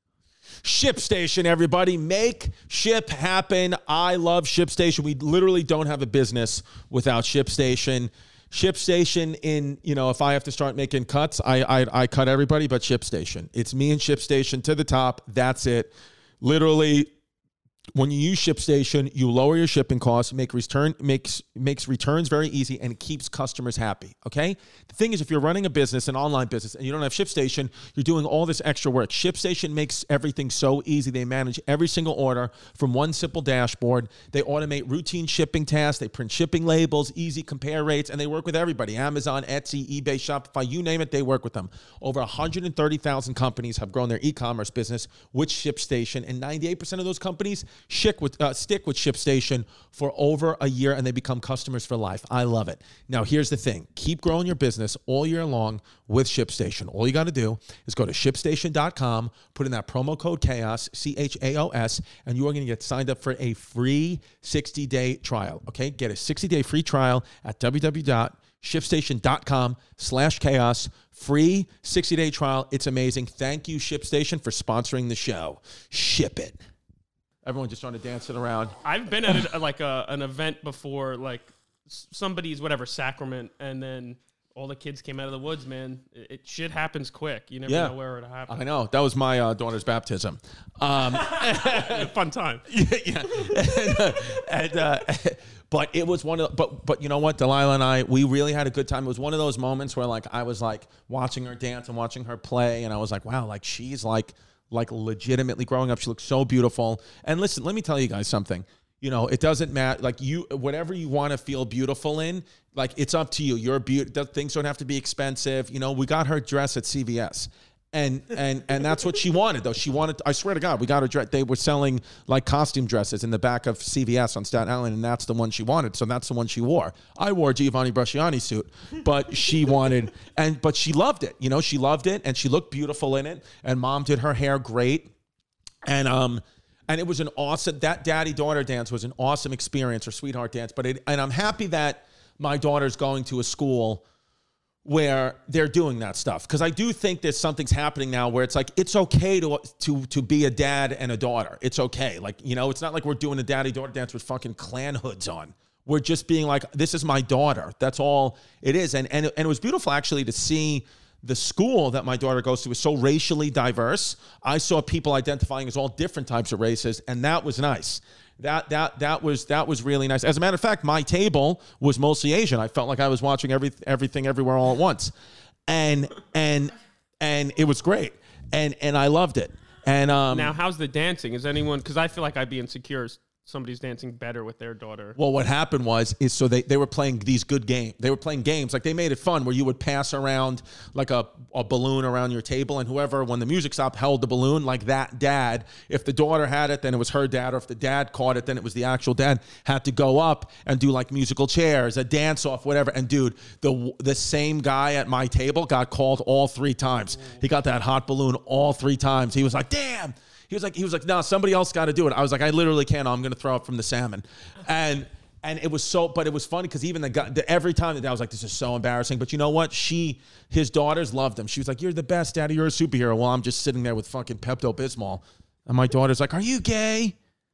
ShipStation, everybody. Make ship happen. I love ShipStation. We literally don't have a business without ShipStation. ShipStation in, you know, if I have to start making cuts, I, I I cut everybody but ShipStation. It's me and ShipStation to the top. That's it. Literally, when you use ShipStation, you lower your shipping costs, make return makes makes returns very easy, and it keeps customers happy. Okay. The thing is, if you're running a business, an online business, and you don't have ShipStation, you're doing all this extra work. ShipStation makes everything so easy. They manage every single order from one simple dashboard. They automate routine shipping tasks. They print shipping labels, easy compare rates, and they work with everybody: Amazon, Etsy, eBay, Shopify, you name it. They work with them. Over one hundred thirty thousand companies have grown their e-commerce business with ShipStation, and ninety-eight percent of those companies Stick with, uh, stick with ShipStation for over a year, and they become customers for life. I love it. Now, here's the thing. Keep growing your business all year long with ShipStation. All you got to do is go to ship station dot com, put in that promo code CHAOS, C H A O S, and you are going to get signed up for a free sixty-day trial, okay? Get a sixty-day free trial at w w w dot ship station dot com slash chaos. Free sixty-day trial. It's amazing. Thank you, ShipStation, for sponsoring the show. Ship it. Everyone just trying to dance it around. I've been at a, like a, an event before, like somebody's whatever sacrament, and then all the kids came out of the woods. Man, it, it shit happens quick. You never yeah. know where it'll happen. I know. That was my uh, daughter's baptism. Um, Fun time. Yeah, yeah. and, uh, and, uh, but it was one of. But but you know what, Delilah and I, we really had a good time. It was one of those moments where like I was like watching her dance and watching her play, and I was like, wow, like she's like. like legitimately growing up. She looks so beautiful. And listen, let me tell you guys something. You know, it doesn't matter. Like you, whatever you want to feel beautiful in, like it's up to you. You're beautiful. Things don't have to be expensive. You know, we got her dress at C V S. And and and that's what she wanted, though. She wanted, I swear to God, we got her dress. They were selling like costume dresses in the back of C V S on Staten Island, and that's the one she wanted. So that's the one she wore. I wore a Giovanni Bresciani suit, but she wanted, and but she loved it. You know, she loved it, and she looked beautiful in it. And Mom did her hair great, and um, and it was an awesome. That daddy-daughter dance was an awesome experience, or sweetheart dance. But it, and I'm happy that my daughter's going to a school where they're doing that stuff. Because I do think there's something's happening now where it's like, it's okay to to to be a dad and a daughter. It's okay. Like, you know, it's not like we're doing a daddy-daughter dance with fucking Klan hoods on. We're just being like, this is my daughter. That's all it is. And, and, and it was beautiful, actually, to see the school that my daughter goes to is so racially diverse. I saw people identifying as all different types of races, and that was nice. That that that was that was really nice. As a matter of fact, my table was mostly Asian. I felt like I was watching every everything everywhere all at once, and and and it was great, and and I loved it. And um, now, how's the dancing? Is anyone? Because I feel like I'd be insecure. Somebody's dancing better with their daughter. Well, what happened was, is so they, they were playing these good games. They were playing games. Like, they made it fun where you would pass around like a, a balloon around your table, and whoever, when the music stopped, held the balloon, like that dad. If the daughter had it, then it was her dad. Or if the dad caught it, then it was the actual dad. Had to go up and do like musical chairs, a dance off, whatever. And dude, the the same guy at my table got called all three times. He got that hot balloon all three times. He was like, damn. He was like, he was like, no, somebody else got to do it. I was like, I literally can't. I'm going to throw up from the salmon. And and it was so, but it was funny because even the guy, the, every time the dad was like, this is so embarrassing. But you know what? She, his daughters loved him. She was like, you're the best, Daddy. You're a superhero. Well, I'm just sitting there with fucking Pepto-Bismol. And my daughter's like, are you gay?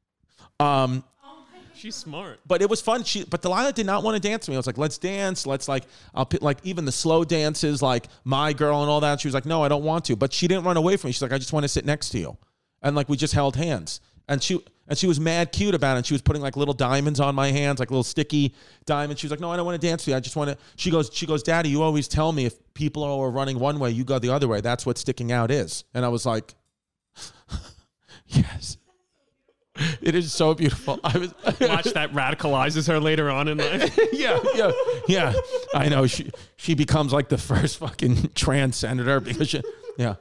Um, She's smart. But it was fun. She, but Delilah did not want to dance with me. I was like, let's dance. Let's like, I'll pick like even the slow dances, like My Girl and all that. She was like, no, I don't want to. But she didn't run away from me. She's like, I just want to sit next to you. And like we just held hands, and she and she was mad cute about it. And she was putting like little diamonds on my hands, like little sticky diamonds. She was like, "No, I don't want to dance with you. I just want to." She goes, "She goes, Daddy, you always tell me if people are running one way, you go the other way. That's what sticking out is." And I was like, "Yes." It is so beautiful. I was Watch that radicalizes her later on in life. yeah, yeah, yeah. I know she she becomes like the first fucking trans senator because she, yeah.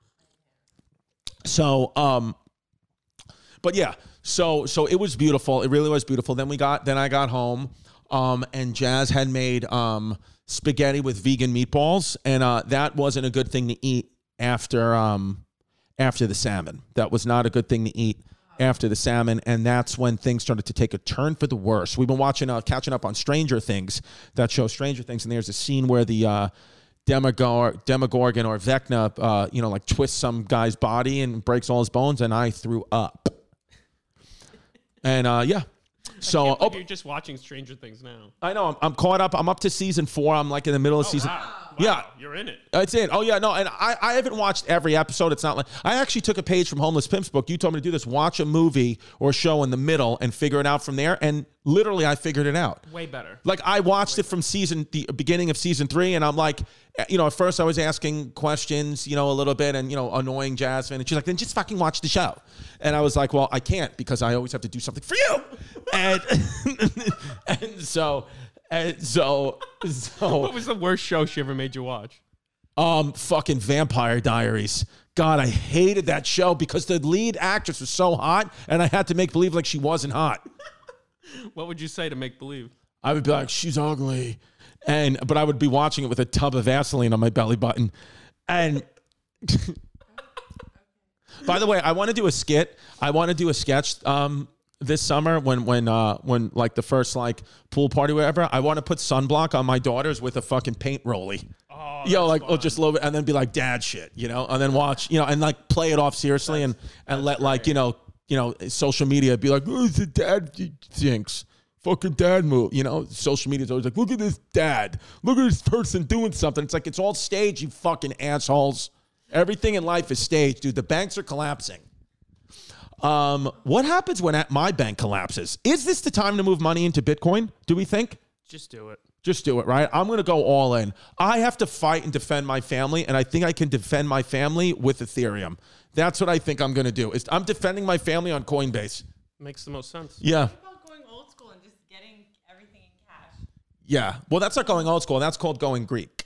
So um, but yeah, so so it was beautiful. It really was beautiful. Then we got then I got home, um, and Jazz had made um spaghetti with vegan meatballs, and uh, that wasn't a good thing to eat after um after the salmon. That was not a good thing to eat after the salmon, and that's when things started to take a turn for the worse. We've been watching, uh, catching up on Stranger Things, that show Stranger Things, and there's a scene where the uh, Demogor- Demogorgon or Vecna, uh, you know, like twists some guy's body and breaks all his bones, and I threw up. And uh, yeah. So I oh, you're just watching Stranger Things now. I know, I'm, I'm caught up. I'm up to season four. I'm like in the middle of Oh, season. wow. Yeah. Wow, you're in it. It's it. Oh, yeah, no, and I, I haven't watched every episode. It's not like, I actually took a page from Homeless Pimp's book. You told me to do this. Watch a movie or show in the middle and figure it out from there. And literally, I figured it out. Way better. Like, I watched it from season, the beginning of season three, and I'm like, you know, at first I was asking questions, you know, a little bit, and, you know, annoying Jasmine. And she's like, then just fucking watch the show. And I was like, well, I can't because I always have to do something for you. And, and so, and so, so. What was the worst show she ever made you watch? Um, fucking Vampire Diaries. God, I hated that show because the lead actress was so hot, and I had to make believe like she wasn't hot. What would you say to make believe? I would be like, she's ugly, and but I would be watching it with a tub of Vaseline on my belly button, and. By the way, I want to do a skit. I want to do a sketch um, this summer when when uh, when like the first like pool party or whatever. I want to put sunblock on my daughters with a fucking paint rollie. Oh, Yo, like, fun. oh, just a little bit, and then be like dad shit, you know, and then watch, you know, and like play it off seriously, that's, and and let like great. you know, you know, social media be like, oh, it's a dad thinks, fucking dad move, you know. Social media is always like, look at this dad, look at this person doing something. It's like it's all staged, you fucking assholes. Everything in life is staged, dude. The banks are collapsing. Um, what happens when my bank collapses? Is this the time to move money into Bitcoin? Do we think? Just do it. Just do it, right? I'm going to go all in. I have to fight and defend my family, and I think I can defend my family with Ethereum. That's what I think I'm going to do. Is I'm defending my family on Coinbase. Makes the most sense. Yeah. What about going old school and just getting everything in cash? Yeah. Well, that's not going old school. That's called going Greek.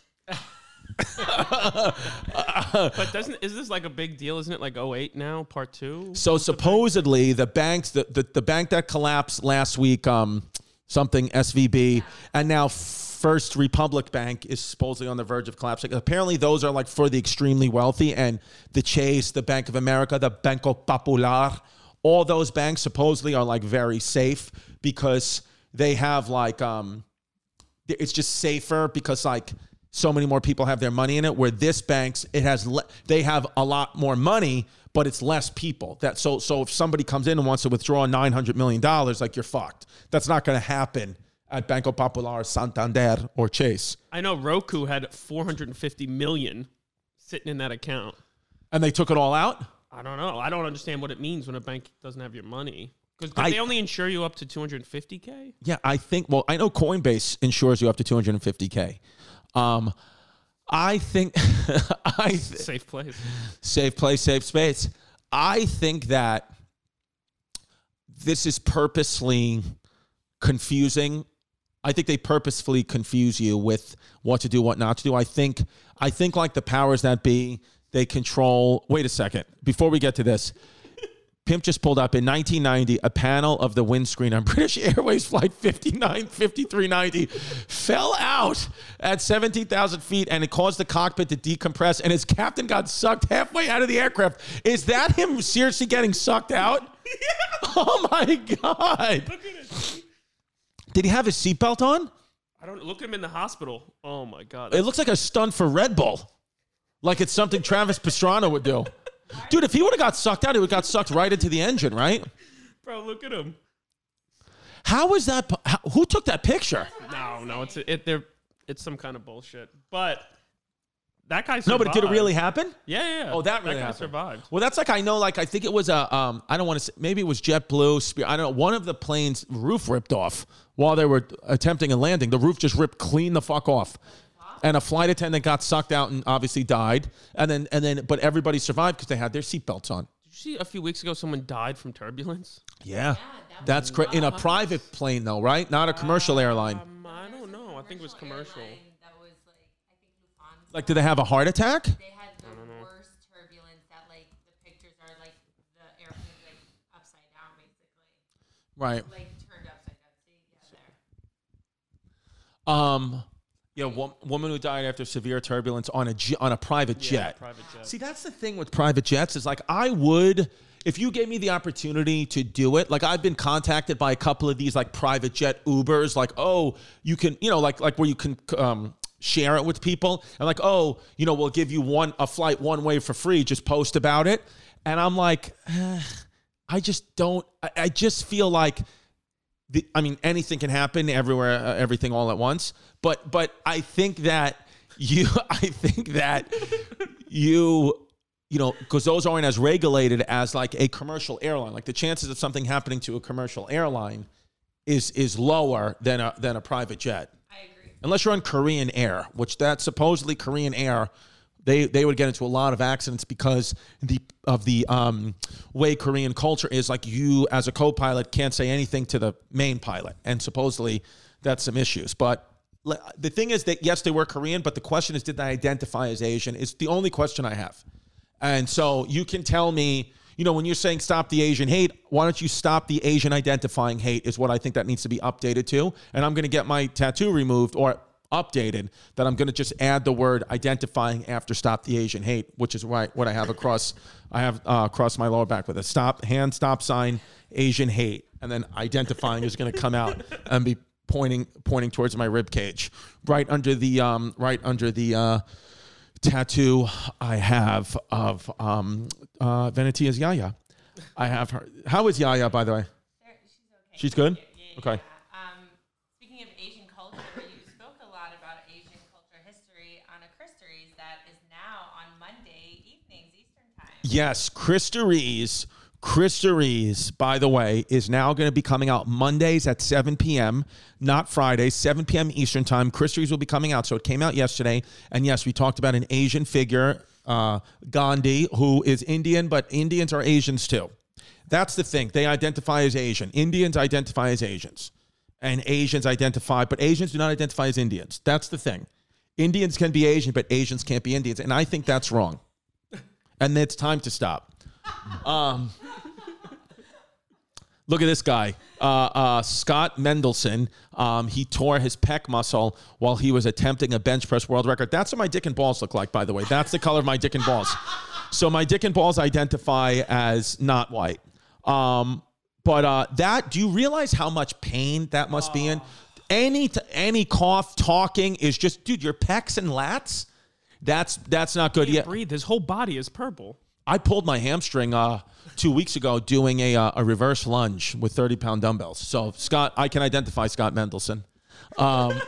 But doesn't is this like a big deal? Isn't it like oh eight now, part two? So supposedly the banks, the, the, the bank that collapsed last week, um, something S V B, and now First Republic Bank is supposedly on the verge of collapsing. Apparently those are like for the extremely wealthy, and the Chase, the Bank of America, the Banco Popular, all those banks supposedly are like very safe because they have like, um, it's just safer because like, so many more people have their money in it, where this banks, it has, le- they have a lot more money, but it's less people. That so so if somebody comes in and wants to withdraw nine hundred million dollars, like you're fucked. That's not going to happen at Banco Popular, Santander, or Chase. I know Roku had four hundred fifty million sitting in that account. And they took it all out? I don't know. I don't understand what it means when a bank doesn't have your money. Because I- they only insure you up to two hundred fifty K? Yeah, I think, well, I know Coinbase insures you up to two hundred fifty K. Um, I think, I th- Safe place. safe place, safe space. I think that this is purposely confusing. I think they purposefully confuse you with what to do, what not to do. I think, I think like the powers that be, they control. Wait a second. Before we get to this, Pimp just pulled up in nineteen ninety, a panel of the windscreen on British Airways flight fifty-nine fifty-three ninety fell out at seventeen thousand feet, and it caused the cockpit to decompress, and his captain got sucked halfway out of the aircraft. Is that him seriously getting sucked out? Yeah. Oh my God. Look at it. Did he have his seatbelt on? I don't look at him in the hospital. Oh my God. It looks like a stunt for Red Bull. Like it's something Travis Pastrana would do. Dude, if he would have got sucked out, he would have got sucked right into the engine, right? Bro, look at him. How is that? How, who took that picture? No, no, it's it. They're it's some kind of bullshit. But that guy survived. No, but did it really happen? Yeah, yeah. yeah. Oh, that really guy happened. survived. Well, that's like, I know, like, I think it was a, um, I don't want to say, maybe it was JetBlue, Spirit, I don't know, one of the planes' roof ripped off while they were attempting a landing. The roof just ripped clean the fuck off. And a flight attendant got sucked out and obviously died. And then, and then, but everybody survived because they had their seatbelts on. Did you see a few weeks ago someone died from turbulence? Yeah, that that's cra- in a private plane though, right? Not a commercial airline. Um, I don't know. I think it was commercial. airline That was like, I think Lufthansa. Like, did they have a heart attack? They had the worst turbulence that like the pictures are like the airplane's like upside down basically. Right. Like turned upside down. See, yeah, there. Um, yeah, wo- woman who died after severe turbulence on a j- on a private Yeah, jet. private jet. See, that's the thing with private jets is like I would, if you gave me the opportunity to do it, like I've been contacted by a couple of these like private jet Ubers, like, oh, you can, you know, like like where you can um, share it with people, and like, oh, you know, we'll give you one a flight one way for free, just post about it, and I'm like, eh, I just don't, I, I just feel like. The, I mean, anything can happen everywhere, uh, everything all at once. But but I think that you, I think that you, you know, because those aren't as regulated as like a commercial airline. Like the chances of something happening to a commercial airline is is lower than a than a private jet. I agree. Unless you're on Korean Air, which that supposedly Korean Air. They they would get into a lot of accidents because the of the um, way Korean culture is like you as a co-pilot can't say anything to the main pilot, and supposedly that's some issues. But the thing is that yes, they were Korean, but the question is, did they identify as Asian? Is the only question I have. And so you can tell me, you know, when you're saying stop the Asian hate, why don't you stop the Asian identifying hate? Is what I think that needs to be updated to. And I'm going to get my tattoo removed or updated that I'm going to just add the word identifying after stop the Asian hate, which is right what I have across I have uh, across my lower back with a stop hand stop sign Asian hate, and then identifying is going to come out and be pointing pointing towards my rib cage right under the um right under the uh tattoo I have of um uh Venetia's Yaya. I have her. How is Yaya, by the way? There, she's okay. She's good? Yeah, yeah, Okay. yeah. Um, speaking of Asian culture, you spoke a lot about Asian culture history on a Christeries that is now on Monday evenings Eastern time. Yes, Christeries. Christeries, by the way, is now going to be coming out Mondays at seven p.m., not Fridays, seven p.m. Eastern time. Christeries will be coming out. So it came out yesterday. And yes, we talked about an Asian figure, uh, Gandhi, who is Indian, but Indians are Asians too. That's the thing. They identify as Asian. Indians identify as Asians. And Asians identify, but Asians do not identify as Indians. That's the thing. Indians can be Asian, but Asians can't be Indians. And I think that's wrong. And it's time to stop. Um, look at this guy, uh, uh, Scott Mendelson. Um, he tore his pec muscle while he was attempting a bench press world record. That's what my dick and balls look like, by the way. That's the color of my dick and balls. So my dick and balls identify as not white. Um, but uh, that, do you realize how much pain that must be in? Any t- any cough, talking is just, dude, your pecs and lats. That's that's not good. Can't Yeah. breathe. His whole body is purple. I pulled my hamstring uh, two weeks ago doing a uh, a reverse lunge with thirty pound dumbbells. So Scott, I can identify Scott Mendelson. Um,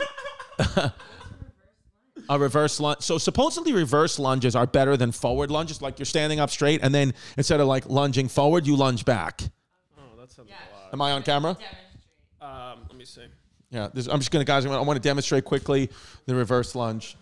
a reverse lunge. So supposedly reverse lunges are better than forward lunges. Like you're standing up straight, and then instead of like lunging forward, you lunge back. Oh, that sounds Yeah. a lot. Am I on camera? Demonstrate. Um, let me see. Yeah. This, I'm just gonna, guys. I want to demonstrate quickly the reverse lunge.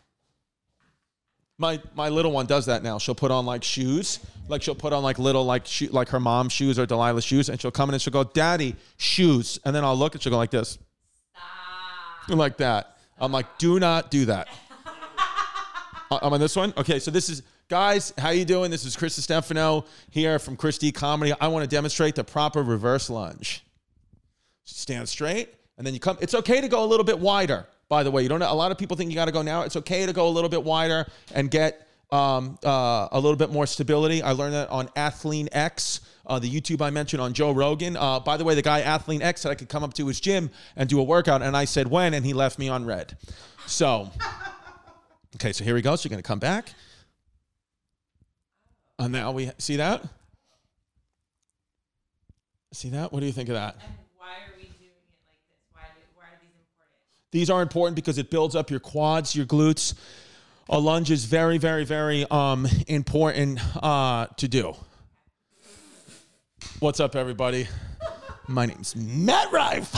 My my little one does that now. She'll put on like shoes, like she'll put on like little like shoe, like her mom's shoes or Delilah's shoes, and she'll come in and she'll go, "Daddy, shoes," and then I'll look and she'll go like this, Stop. like that. I'm like, "Do not do that." Uh, I'm on this one. Okay, so this is guys. How you doing? This is Chris Stefano here from Chris D Comedy. I want to demonstrate the proper reverse lunge. Stand straight, and then you come. It's okay to go a little bit wider. By the way, you don't know, a lot of people think you got to go now. It's okay to go a little bit wider and get um, uh, a little bit more stability. I learned that on Athlean X, uh, the YouTube I mentioned on Joe Rogan. Uh, by the way, the guy Athlean X said I could come up to his gym and do a workout, and I said when, and he left me on red. So, okay, so here we go. So you're going to come back. And now we see that? See that? What do you think of that? And why are we doing it like this? Why, do, why are these important? These are important because it builds up your quads, your glutes. A lunge is very, very, very um, important uh, to do. What's up, everybody? My name's Matt Rife.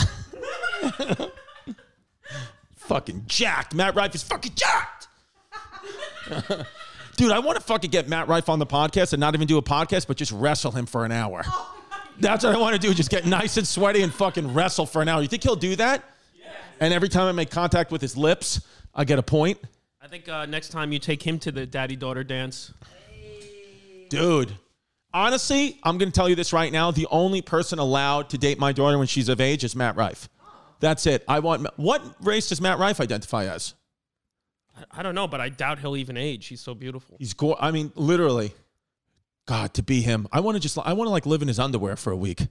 Fucking jacked. Matt Rife is fucking jacked. Dude, I want to fucking get Matt Rife on the podcast and not even do a podcast, but just wrestle him for an hour. Oh That's what I want to do. Just get nice and sweaty and fucking wrestle for an hour. You think he'll do that? Yes. And every time I make contact with his lips, I get a point? I think uh, next time you take him to the daddy-daughter dance. Dude, honestly, I'm going to tell you this right now. The only person allowed to date my daughter when she's of age is Matt Rife. That's it. I want. What race does Matt Rife identify as? I don't know, but I doubt he'll even age. He's so beautiful. He's go. I mean, literally. God, to be him, I want to just. I want to like live in his underwear for a week.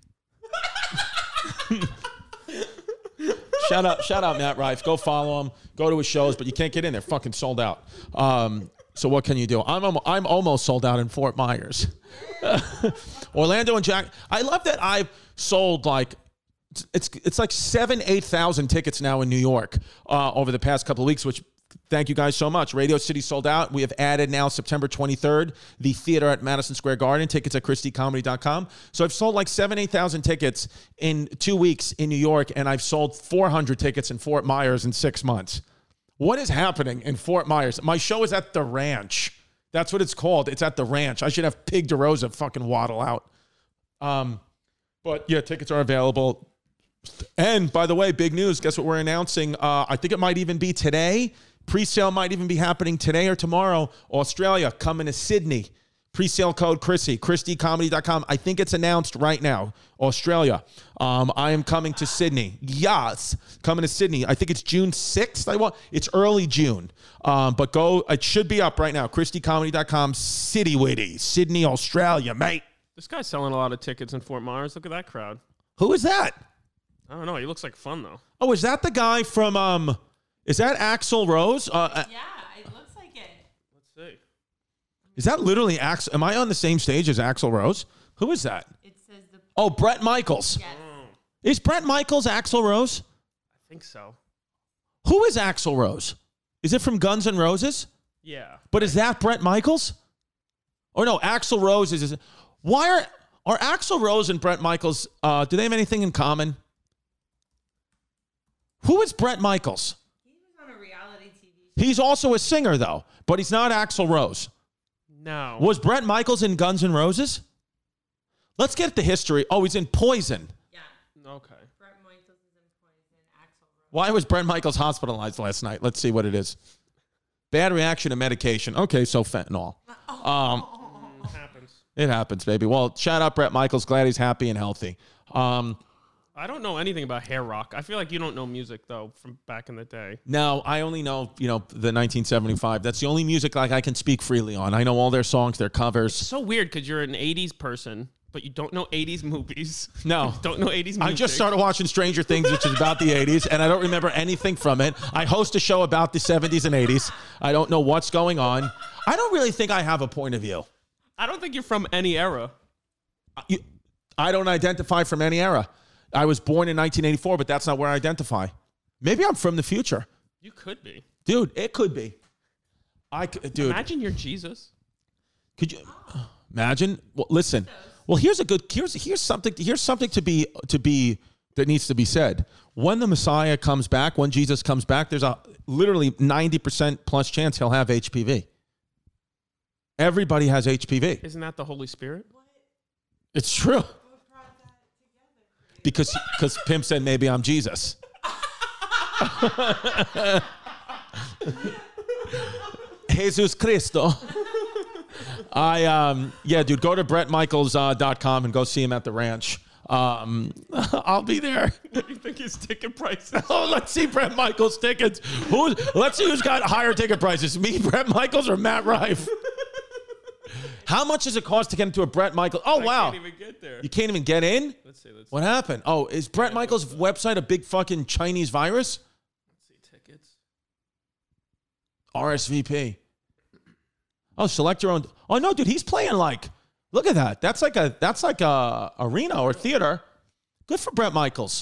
shout out, shout out, Matt Rife. Go follow him. Go to his shows, but you can't get in. They're fucking sold out. Um, so what can you do? I'm I'm almost sold out in Fort Myers. Orlando and Jack. I love that I've sold like. It's it's like seven, eight thousand tickets now in New York uh, over the past couple of weeks, which thank you guys so much. Radio City sold out. We have added now September twenty-third, the theater at Madison Square Garden. Tickets at Christie Comedy dot com. So I've sold like seven, eight thousand tickets in two weeks in New York, and I've sold four hundred tickets in Fort Myers in six months. What is happening in Fort Myers? My show is at the Ranch. That's what it's called. It's at the Ranch. I should have Pig DeRosa fucking waddle out. Um, but yeah, tickets are available. And by the way, big news. Guess what we're announcing? Uh, I think it might even be today. Pre-sale might even be happening today or tomorrow. Australia coming to Sydney. Pre-sale code Chrissy, Christie Comedy dot com. I think it's announced right now. Australia. Um, I am coming to Sydney. Yes, coming to Sydney. I think it's June sixth. I want. It's early June. Um, but go. It should be up right now. Christie Comedy dot com. City Witty, Sydney, Australia, mate. This guy's selling a lot of tickets in Fort Myers. Look at that crowd. Who is that? I don't know. He looks like fun, though. Oh, is that the guy from, um, is that Axl Rose? Uh, yeah, it looks like it. Let's see. Is that literally Axl? Am I on the same stage as Axl Rose? Who is that? It says the... Oh, Bret Michaels. Yes. Oh, Is Bret Michaels Axl Rose? I think so. Who is Axl Rose? Is it from Guns N' Roses? Yeah. But is that Bret Michaels? Or no, Axl Rose is... is why are... Are Axl Rose and Bret Michaels, uh, do they have anything in common? Who is Bret Michaels? He was on a reality T V show. He's also a singer, though, but he's not Axl Rose. No. Was Bret Michaels in Guns N' Roses? Let's get the history. Oh, he's in Poison. Yeah. Okay. Bret Michaels is in Poison. Axl Rose. Why was Bret Michaels hospitalized last night? Let's see what it is. Bad reaction to medication. Okay, so fentanyl. Um, It happens. it happens, baby. Well, shout out Bret Michaels. Glad he's happy and healthy. Um, I don't know anything about hair rock. I feel like you don't know music, though, from back in the day. no, I only know, you know, the nineteen seventy-five. That's the only music like I can speak freely on. I know all their songs, their covers. So weird because you're an eighties person, but you don't know eighties movies. No. don't know eighties music. I just started watching Stranger Things, which is about the eighties, and I don't remember anything from it. I host a show about the seventies and eighties. I don't know what's going on. I don't really think I have a point of view. I don't think you're from any era. You, I don't identify from any era. I was born in nineteen eighty-four, but that's not where I identify. Maybe I'm from the future. You could be. Dude, it could be. I could, dude. Imagine you're Jesus. Could you imagine? Well, listen. Well, here's a good here's here's something here's something to be to be that needs to be said. When the Messiah comes back, when Jesus comes back, there's a literally ninety percent plus chance he'll have H P V. Everybody has H P V. Isn't that the Holy Spirit? It's true. Because because Pimp said maybe I'm Jesus. Jesus Cristo. I um yeah, dude, go to Bret Michaels dot com and go see him at the Ranch. Um, I'll be there. What do you think his ticket prices? Oh, let's see Bret Michaels tickets. Who's let's see who's got higher ticket prices. Me, Bret Michaels, or Matt Rife? How much does it cost to get into a Bret Michaels? Oh, I wow. can't even get there. You can't even get in? Let's see. Let's What happened? Oh, is Bret Michaels' website a big fucking Chinese virus? see tickets. R S V P. Oh, select your own. Oh no, dude, he's playing like. Look at that. That's like a that's like a arena or theater. Good for Bret Michaels.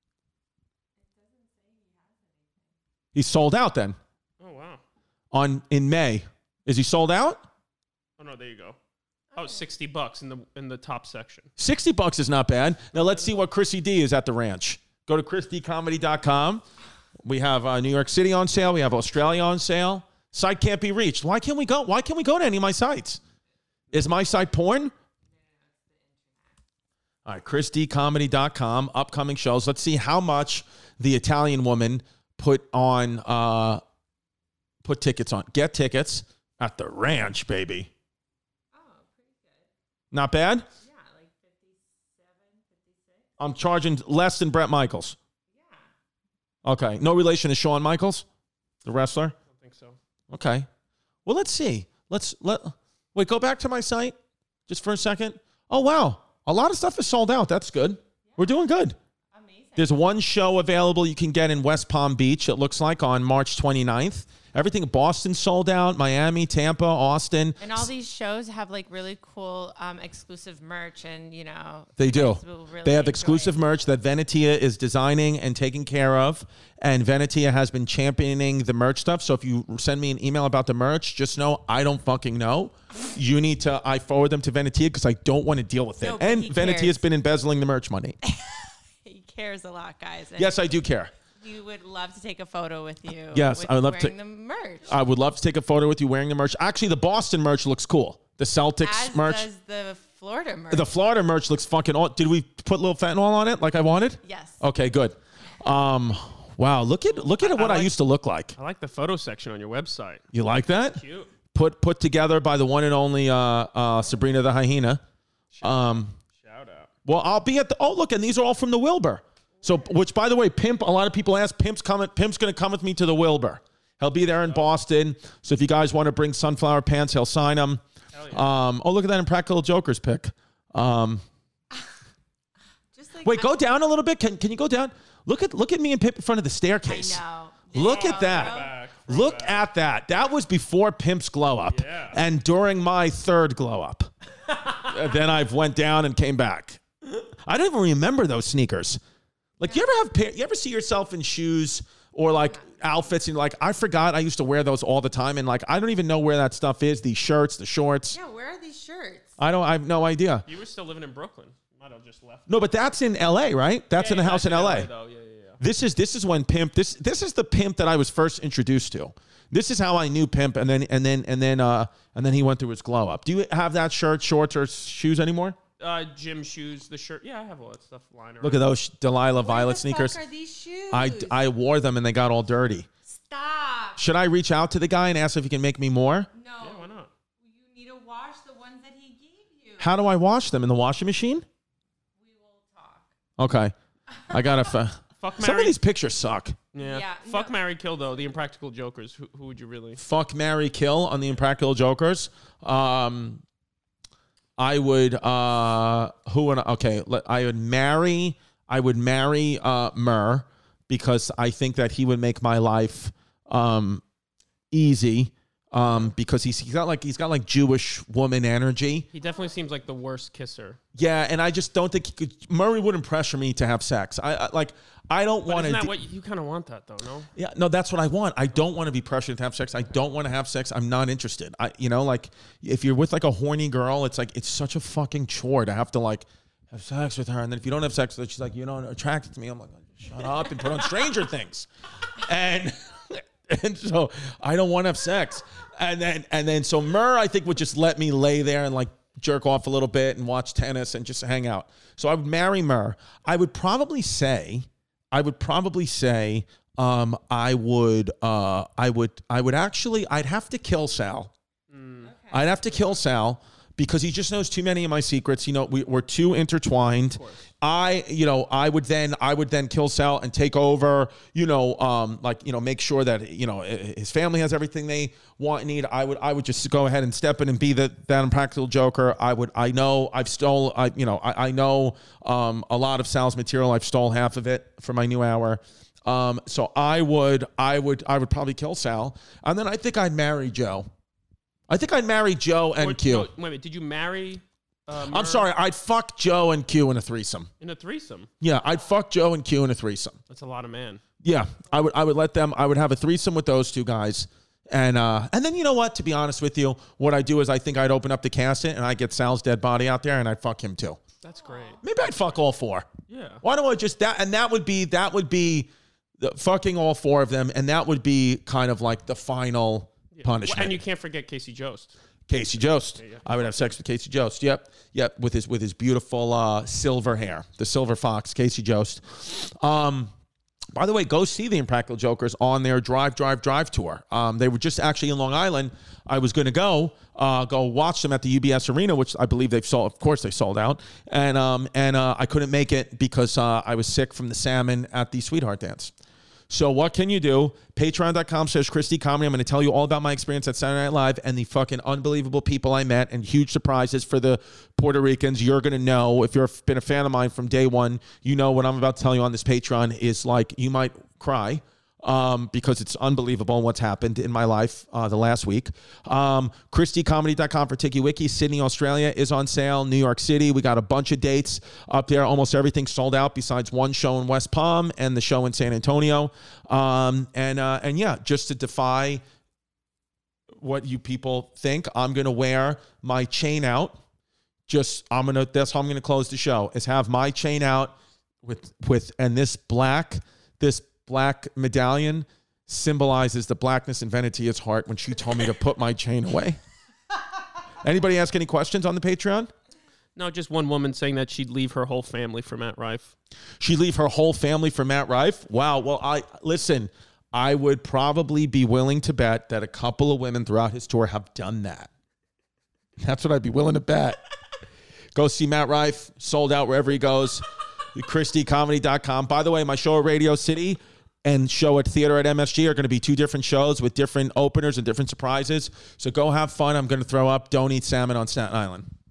He's sold out then. Oh wow. On in May. Is he sold out? Oh no, there you go. Oh, sixty bucks in the in the top section. sixty bucks is not bad. Now let's see what Chrissy D is at the Ranch. Go to Christie Comedy dot com. We have uh, New York City on sale. We have Australia on sale. Site can't be reached. Why can't we go? Why can't we go to any of my sites? Is my site porn? All right, chris d comedy dot com, upcoming shows. Let's see how much the Italian woman put on, uh, put tickets on. Get tickets at the ranch, baby. Oh, pretty good. Not bad? Yeah, like fifty-seven, fifty-six. I'm charging less than Bret Michaels. Yeah. Okay. No relation to Shawn Michaels, the wrestler? I don't think so. Okay. Well, let's see. Let's let wait, go back to my site just for a second. Oh, wow. A lot of stuff is sold out. That's good. Yeah. We're doing good. Amazing. There's one show available you can get in West Palm Beach, it looks like, on March twenty-ninth. Everything in Boston sold out, Miami, Tampa, Austin. And all these shows have like really cool um, exclusive merch, and you know They do. Really They have enjoy exclusive it. merch that Venetia is designing and taking care of. And Venetia has been championing the merch stuff. So if you send me an email about the merch, just know I don't fucking know. You need to, I forward them to Venetia because I don't want to deal with it. No, but and he Venetia's cares. been embezzling the merch money. He cares a lot, guys. And Yes, I do care. we would love to take a photo with you. Yes, with I would love to- wearing the merch. I would love to take a photo with you wearing the merch. Actually, the Boston merch looks cool. The Celtics As merch. does the Florida merch. The Florida merch looks fucking aw- Did we put a little fentanyl on it like I wanted? yes. Okay, good. Um, wow, look at look at what I, like- used to look like. I like the photo section on your website. You like that? Cute. Put put together by the one and only uh, uh, Sabrina the Hyena. Um, Shout out. well, I'll be at the. Oh, look, and these are all from the Wilbur. So, which by the way, Pimp. A lot of people ask, Pimp's coming. Pimp's going to come with me to the Wilbur. He'll be there in Boston. So if you guys want to bring sunflower pants, he'll sign them. yeah. Um, oh, look at that Impractical Jokers pick. Um, Just like wait, I- go down a little bit. Can Can you go down? Look at look at me and Pimp in front of the staircase. I know. Look Yeah, at that. Back. Look at that. That was before Pimp's glow up. Yeah. And during my third glow up. Uh, then I went down and came back. I don't even remember those sneakers. Like, you ever have, pa- you ever see yourself in shoes or like outfits and you're like, I forgot I used to wear those all the time. And like, I don't even know where that stuff is. These shirts, the shorts. Yeah, where are these shirts? I don't, I have no idea. You were still living in Brooklyn. Might have just left. No, but that's in L A, right? That's Yeah, in a yeah, house in that's L A. though. Yeah, yeah, yeah. This is this is when Pimp this this is the Pimp that I was first introduced to. This is how I knew Pimp, and then and then and then uh and then he went through his glow up. Do you have that shirt, shorts, or shoes anymore? Uh, gym shoes, the shirt. Yeah, I have all that stuff lying around. Look at those Delilah Violet Where the sneakers. fuck are these shoes? I I wore them and they got all dirty. Stop. Should I reach out to the guy and ask if he can make me more? No. Yeah, why not? You need to wash the ones that he gave you. How do I wash them in the washing machine? We will talk. Okay, I gotta. F- Fuck, Some of marry. these pictures suck. Yeah. Yeah, Fuck, no. marry, kill though. The Impractical Jokers. Who, who would you really? Fuck, marry, kill on the Impractical Jokers. Um, I would. Uh, who would? Okay, let- I would marry. I would marry uh, Murr because I think that he would make my life um, easy. Um, because he's he's got like he's got like Jewish woman energy. He definitely seems like the worst kisser. Yeah, and I just don't think he could, Murray wouldn't pressure me to have sex. I, I like I don't But want isn't to. that what you, you kind of want that though? No. Yeah, no, that's what I want. I don't want to be pressured to have sex. I don't want to have sex. I'm not interested. I, you know, like if you're with like a horny girl, it's like it's such a fucking chore to have to like have sex with her, and then if you don't have sex with her, she's like, you don't attracted to me. I'm like, shut up and put on Stranger Things, and and so I don't want to have sex, and then and then so Murr I think would just let me lay there and like jerk off a little bit and watch tennis and just hang out. So I would marry Murr. I would probably say. I would probably say um, I would uh, I would I would actually I'd have to kill Sal. Okay. I'd have to kill Sal because he just knows too many of my secrets. You know, we, we're too intertwined. I, you know, I would then I would then kill Sal and take over. You know, um, like you know, make sure that you know his family has everything they want and need. I would I would just go ahead and step in and be the that Impractical Joker. I would I know I've stole I you know I, I know um, a lot of Sal's material. I've stole half of it for my new hour. Um, so I would I would I would probably kill Sal, and then I think I'd marry Joe. I think I'd marry Joe and Or- Q. no, wait a minute. Did you marry? Uh, I'm Murr sorry, I'd fuck Joe and Q in a threesome. In a threesome. Yeah, I'd fuck Joe and Q in a threesome. That's a lot of man. Yeah, I would I would let them I would have a threesome with those two guys. And uh and then you know what, to be honest with you, what I do is I think I'd open up the casket and I'd get Sal's dead body out there and I'd fuck him too. That's great. Maybe I'd fuck all four. Yeah. Why don't I just that and that would be that would be the fucking all four of them and that would be kind of like the final punishment. And you can't forget Casey Jost. Casey Jost. yeah. I would have sex with Casey Jost. Yep. Yep. With his with his beautiful uh, silver hair. The silver fox, Casey Jost. Um, by the way, go see the Impractical Jokers on their Drive, Drive, Drive tour. Um, they were just actually in Long Island. I was going to go uh, go watch them at the U B S Arena, which I believe they've sold. Of course, they sold out. And um, and uh, I couldn't make it because uh, I was sick from the salmon at the Sweetheart Dance. So what can you do? Patreon.com slash Christy Comedy. I'm going to tell you all about my experience at Saturday Night Live and the fucking unbelievable people I met and huge surprises for the Puerto Ricans. You're going to know, if you've been a fan of mine from day one, you know what I'm about to tell you on this Patreon is like, you might cry. Um, because it's unbelievable what's happened in my life uh, the last week. Um, Christy Comedy dot com for Tiki Wiki. Sydney, Australia is on sale. New York City, we got a bunch of dates up there. Almost everything sold out besides one show in West Palm and the show in San Antonio. Um, and uh, and yeah, just to defy what you people think, I'm gonna wear my chain out. Just I'm gonna. That's how I'm gonna close the show. Is have my chain out with with and this black this. Black medallion symbolizes the blackness in Venetia's heart when she told me to put my chain away. Anybody ask any questions on the Patreon? No, just one woman saying that she'd leave her whole family for Matt Rife. She'd leave her whole family for Matt Rife? Wow. Well, I listen, I would probably be willing to bet that a couple of women throughout his tour have done that. That's what I'd be willing to bet. Go see Matt Rife, sold out wherever he goes. Christy Comedy dot com. By the way, my show at Radio City and show at Theater at M S G are going to be two different shows with different openers and different surprises. So go have fun. I'm going to throw up Don't Eat Salmon on Staten Island.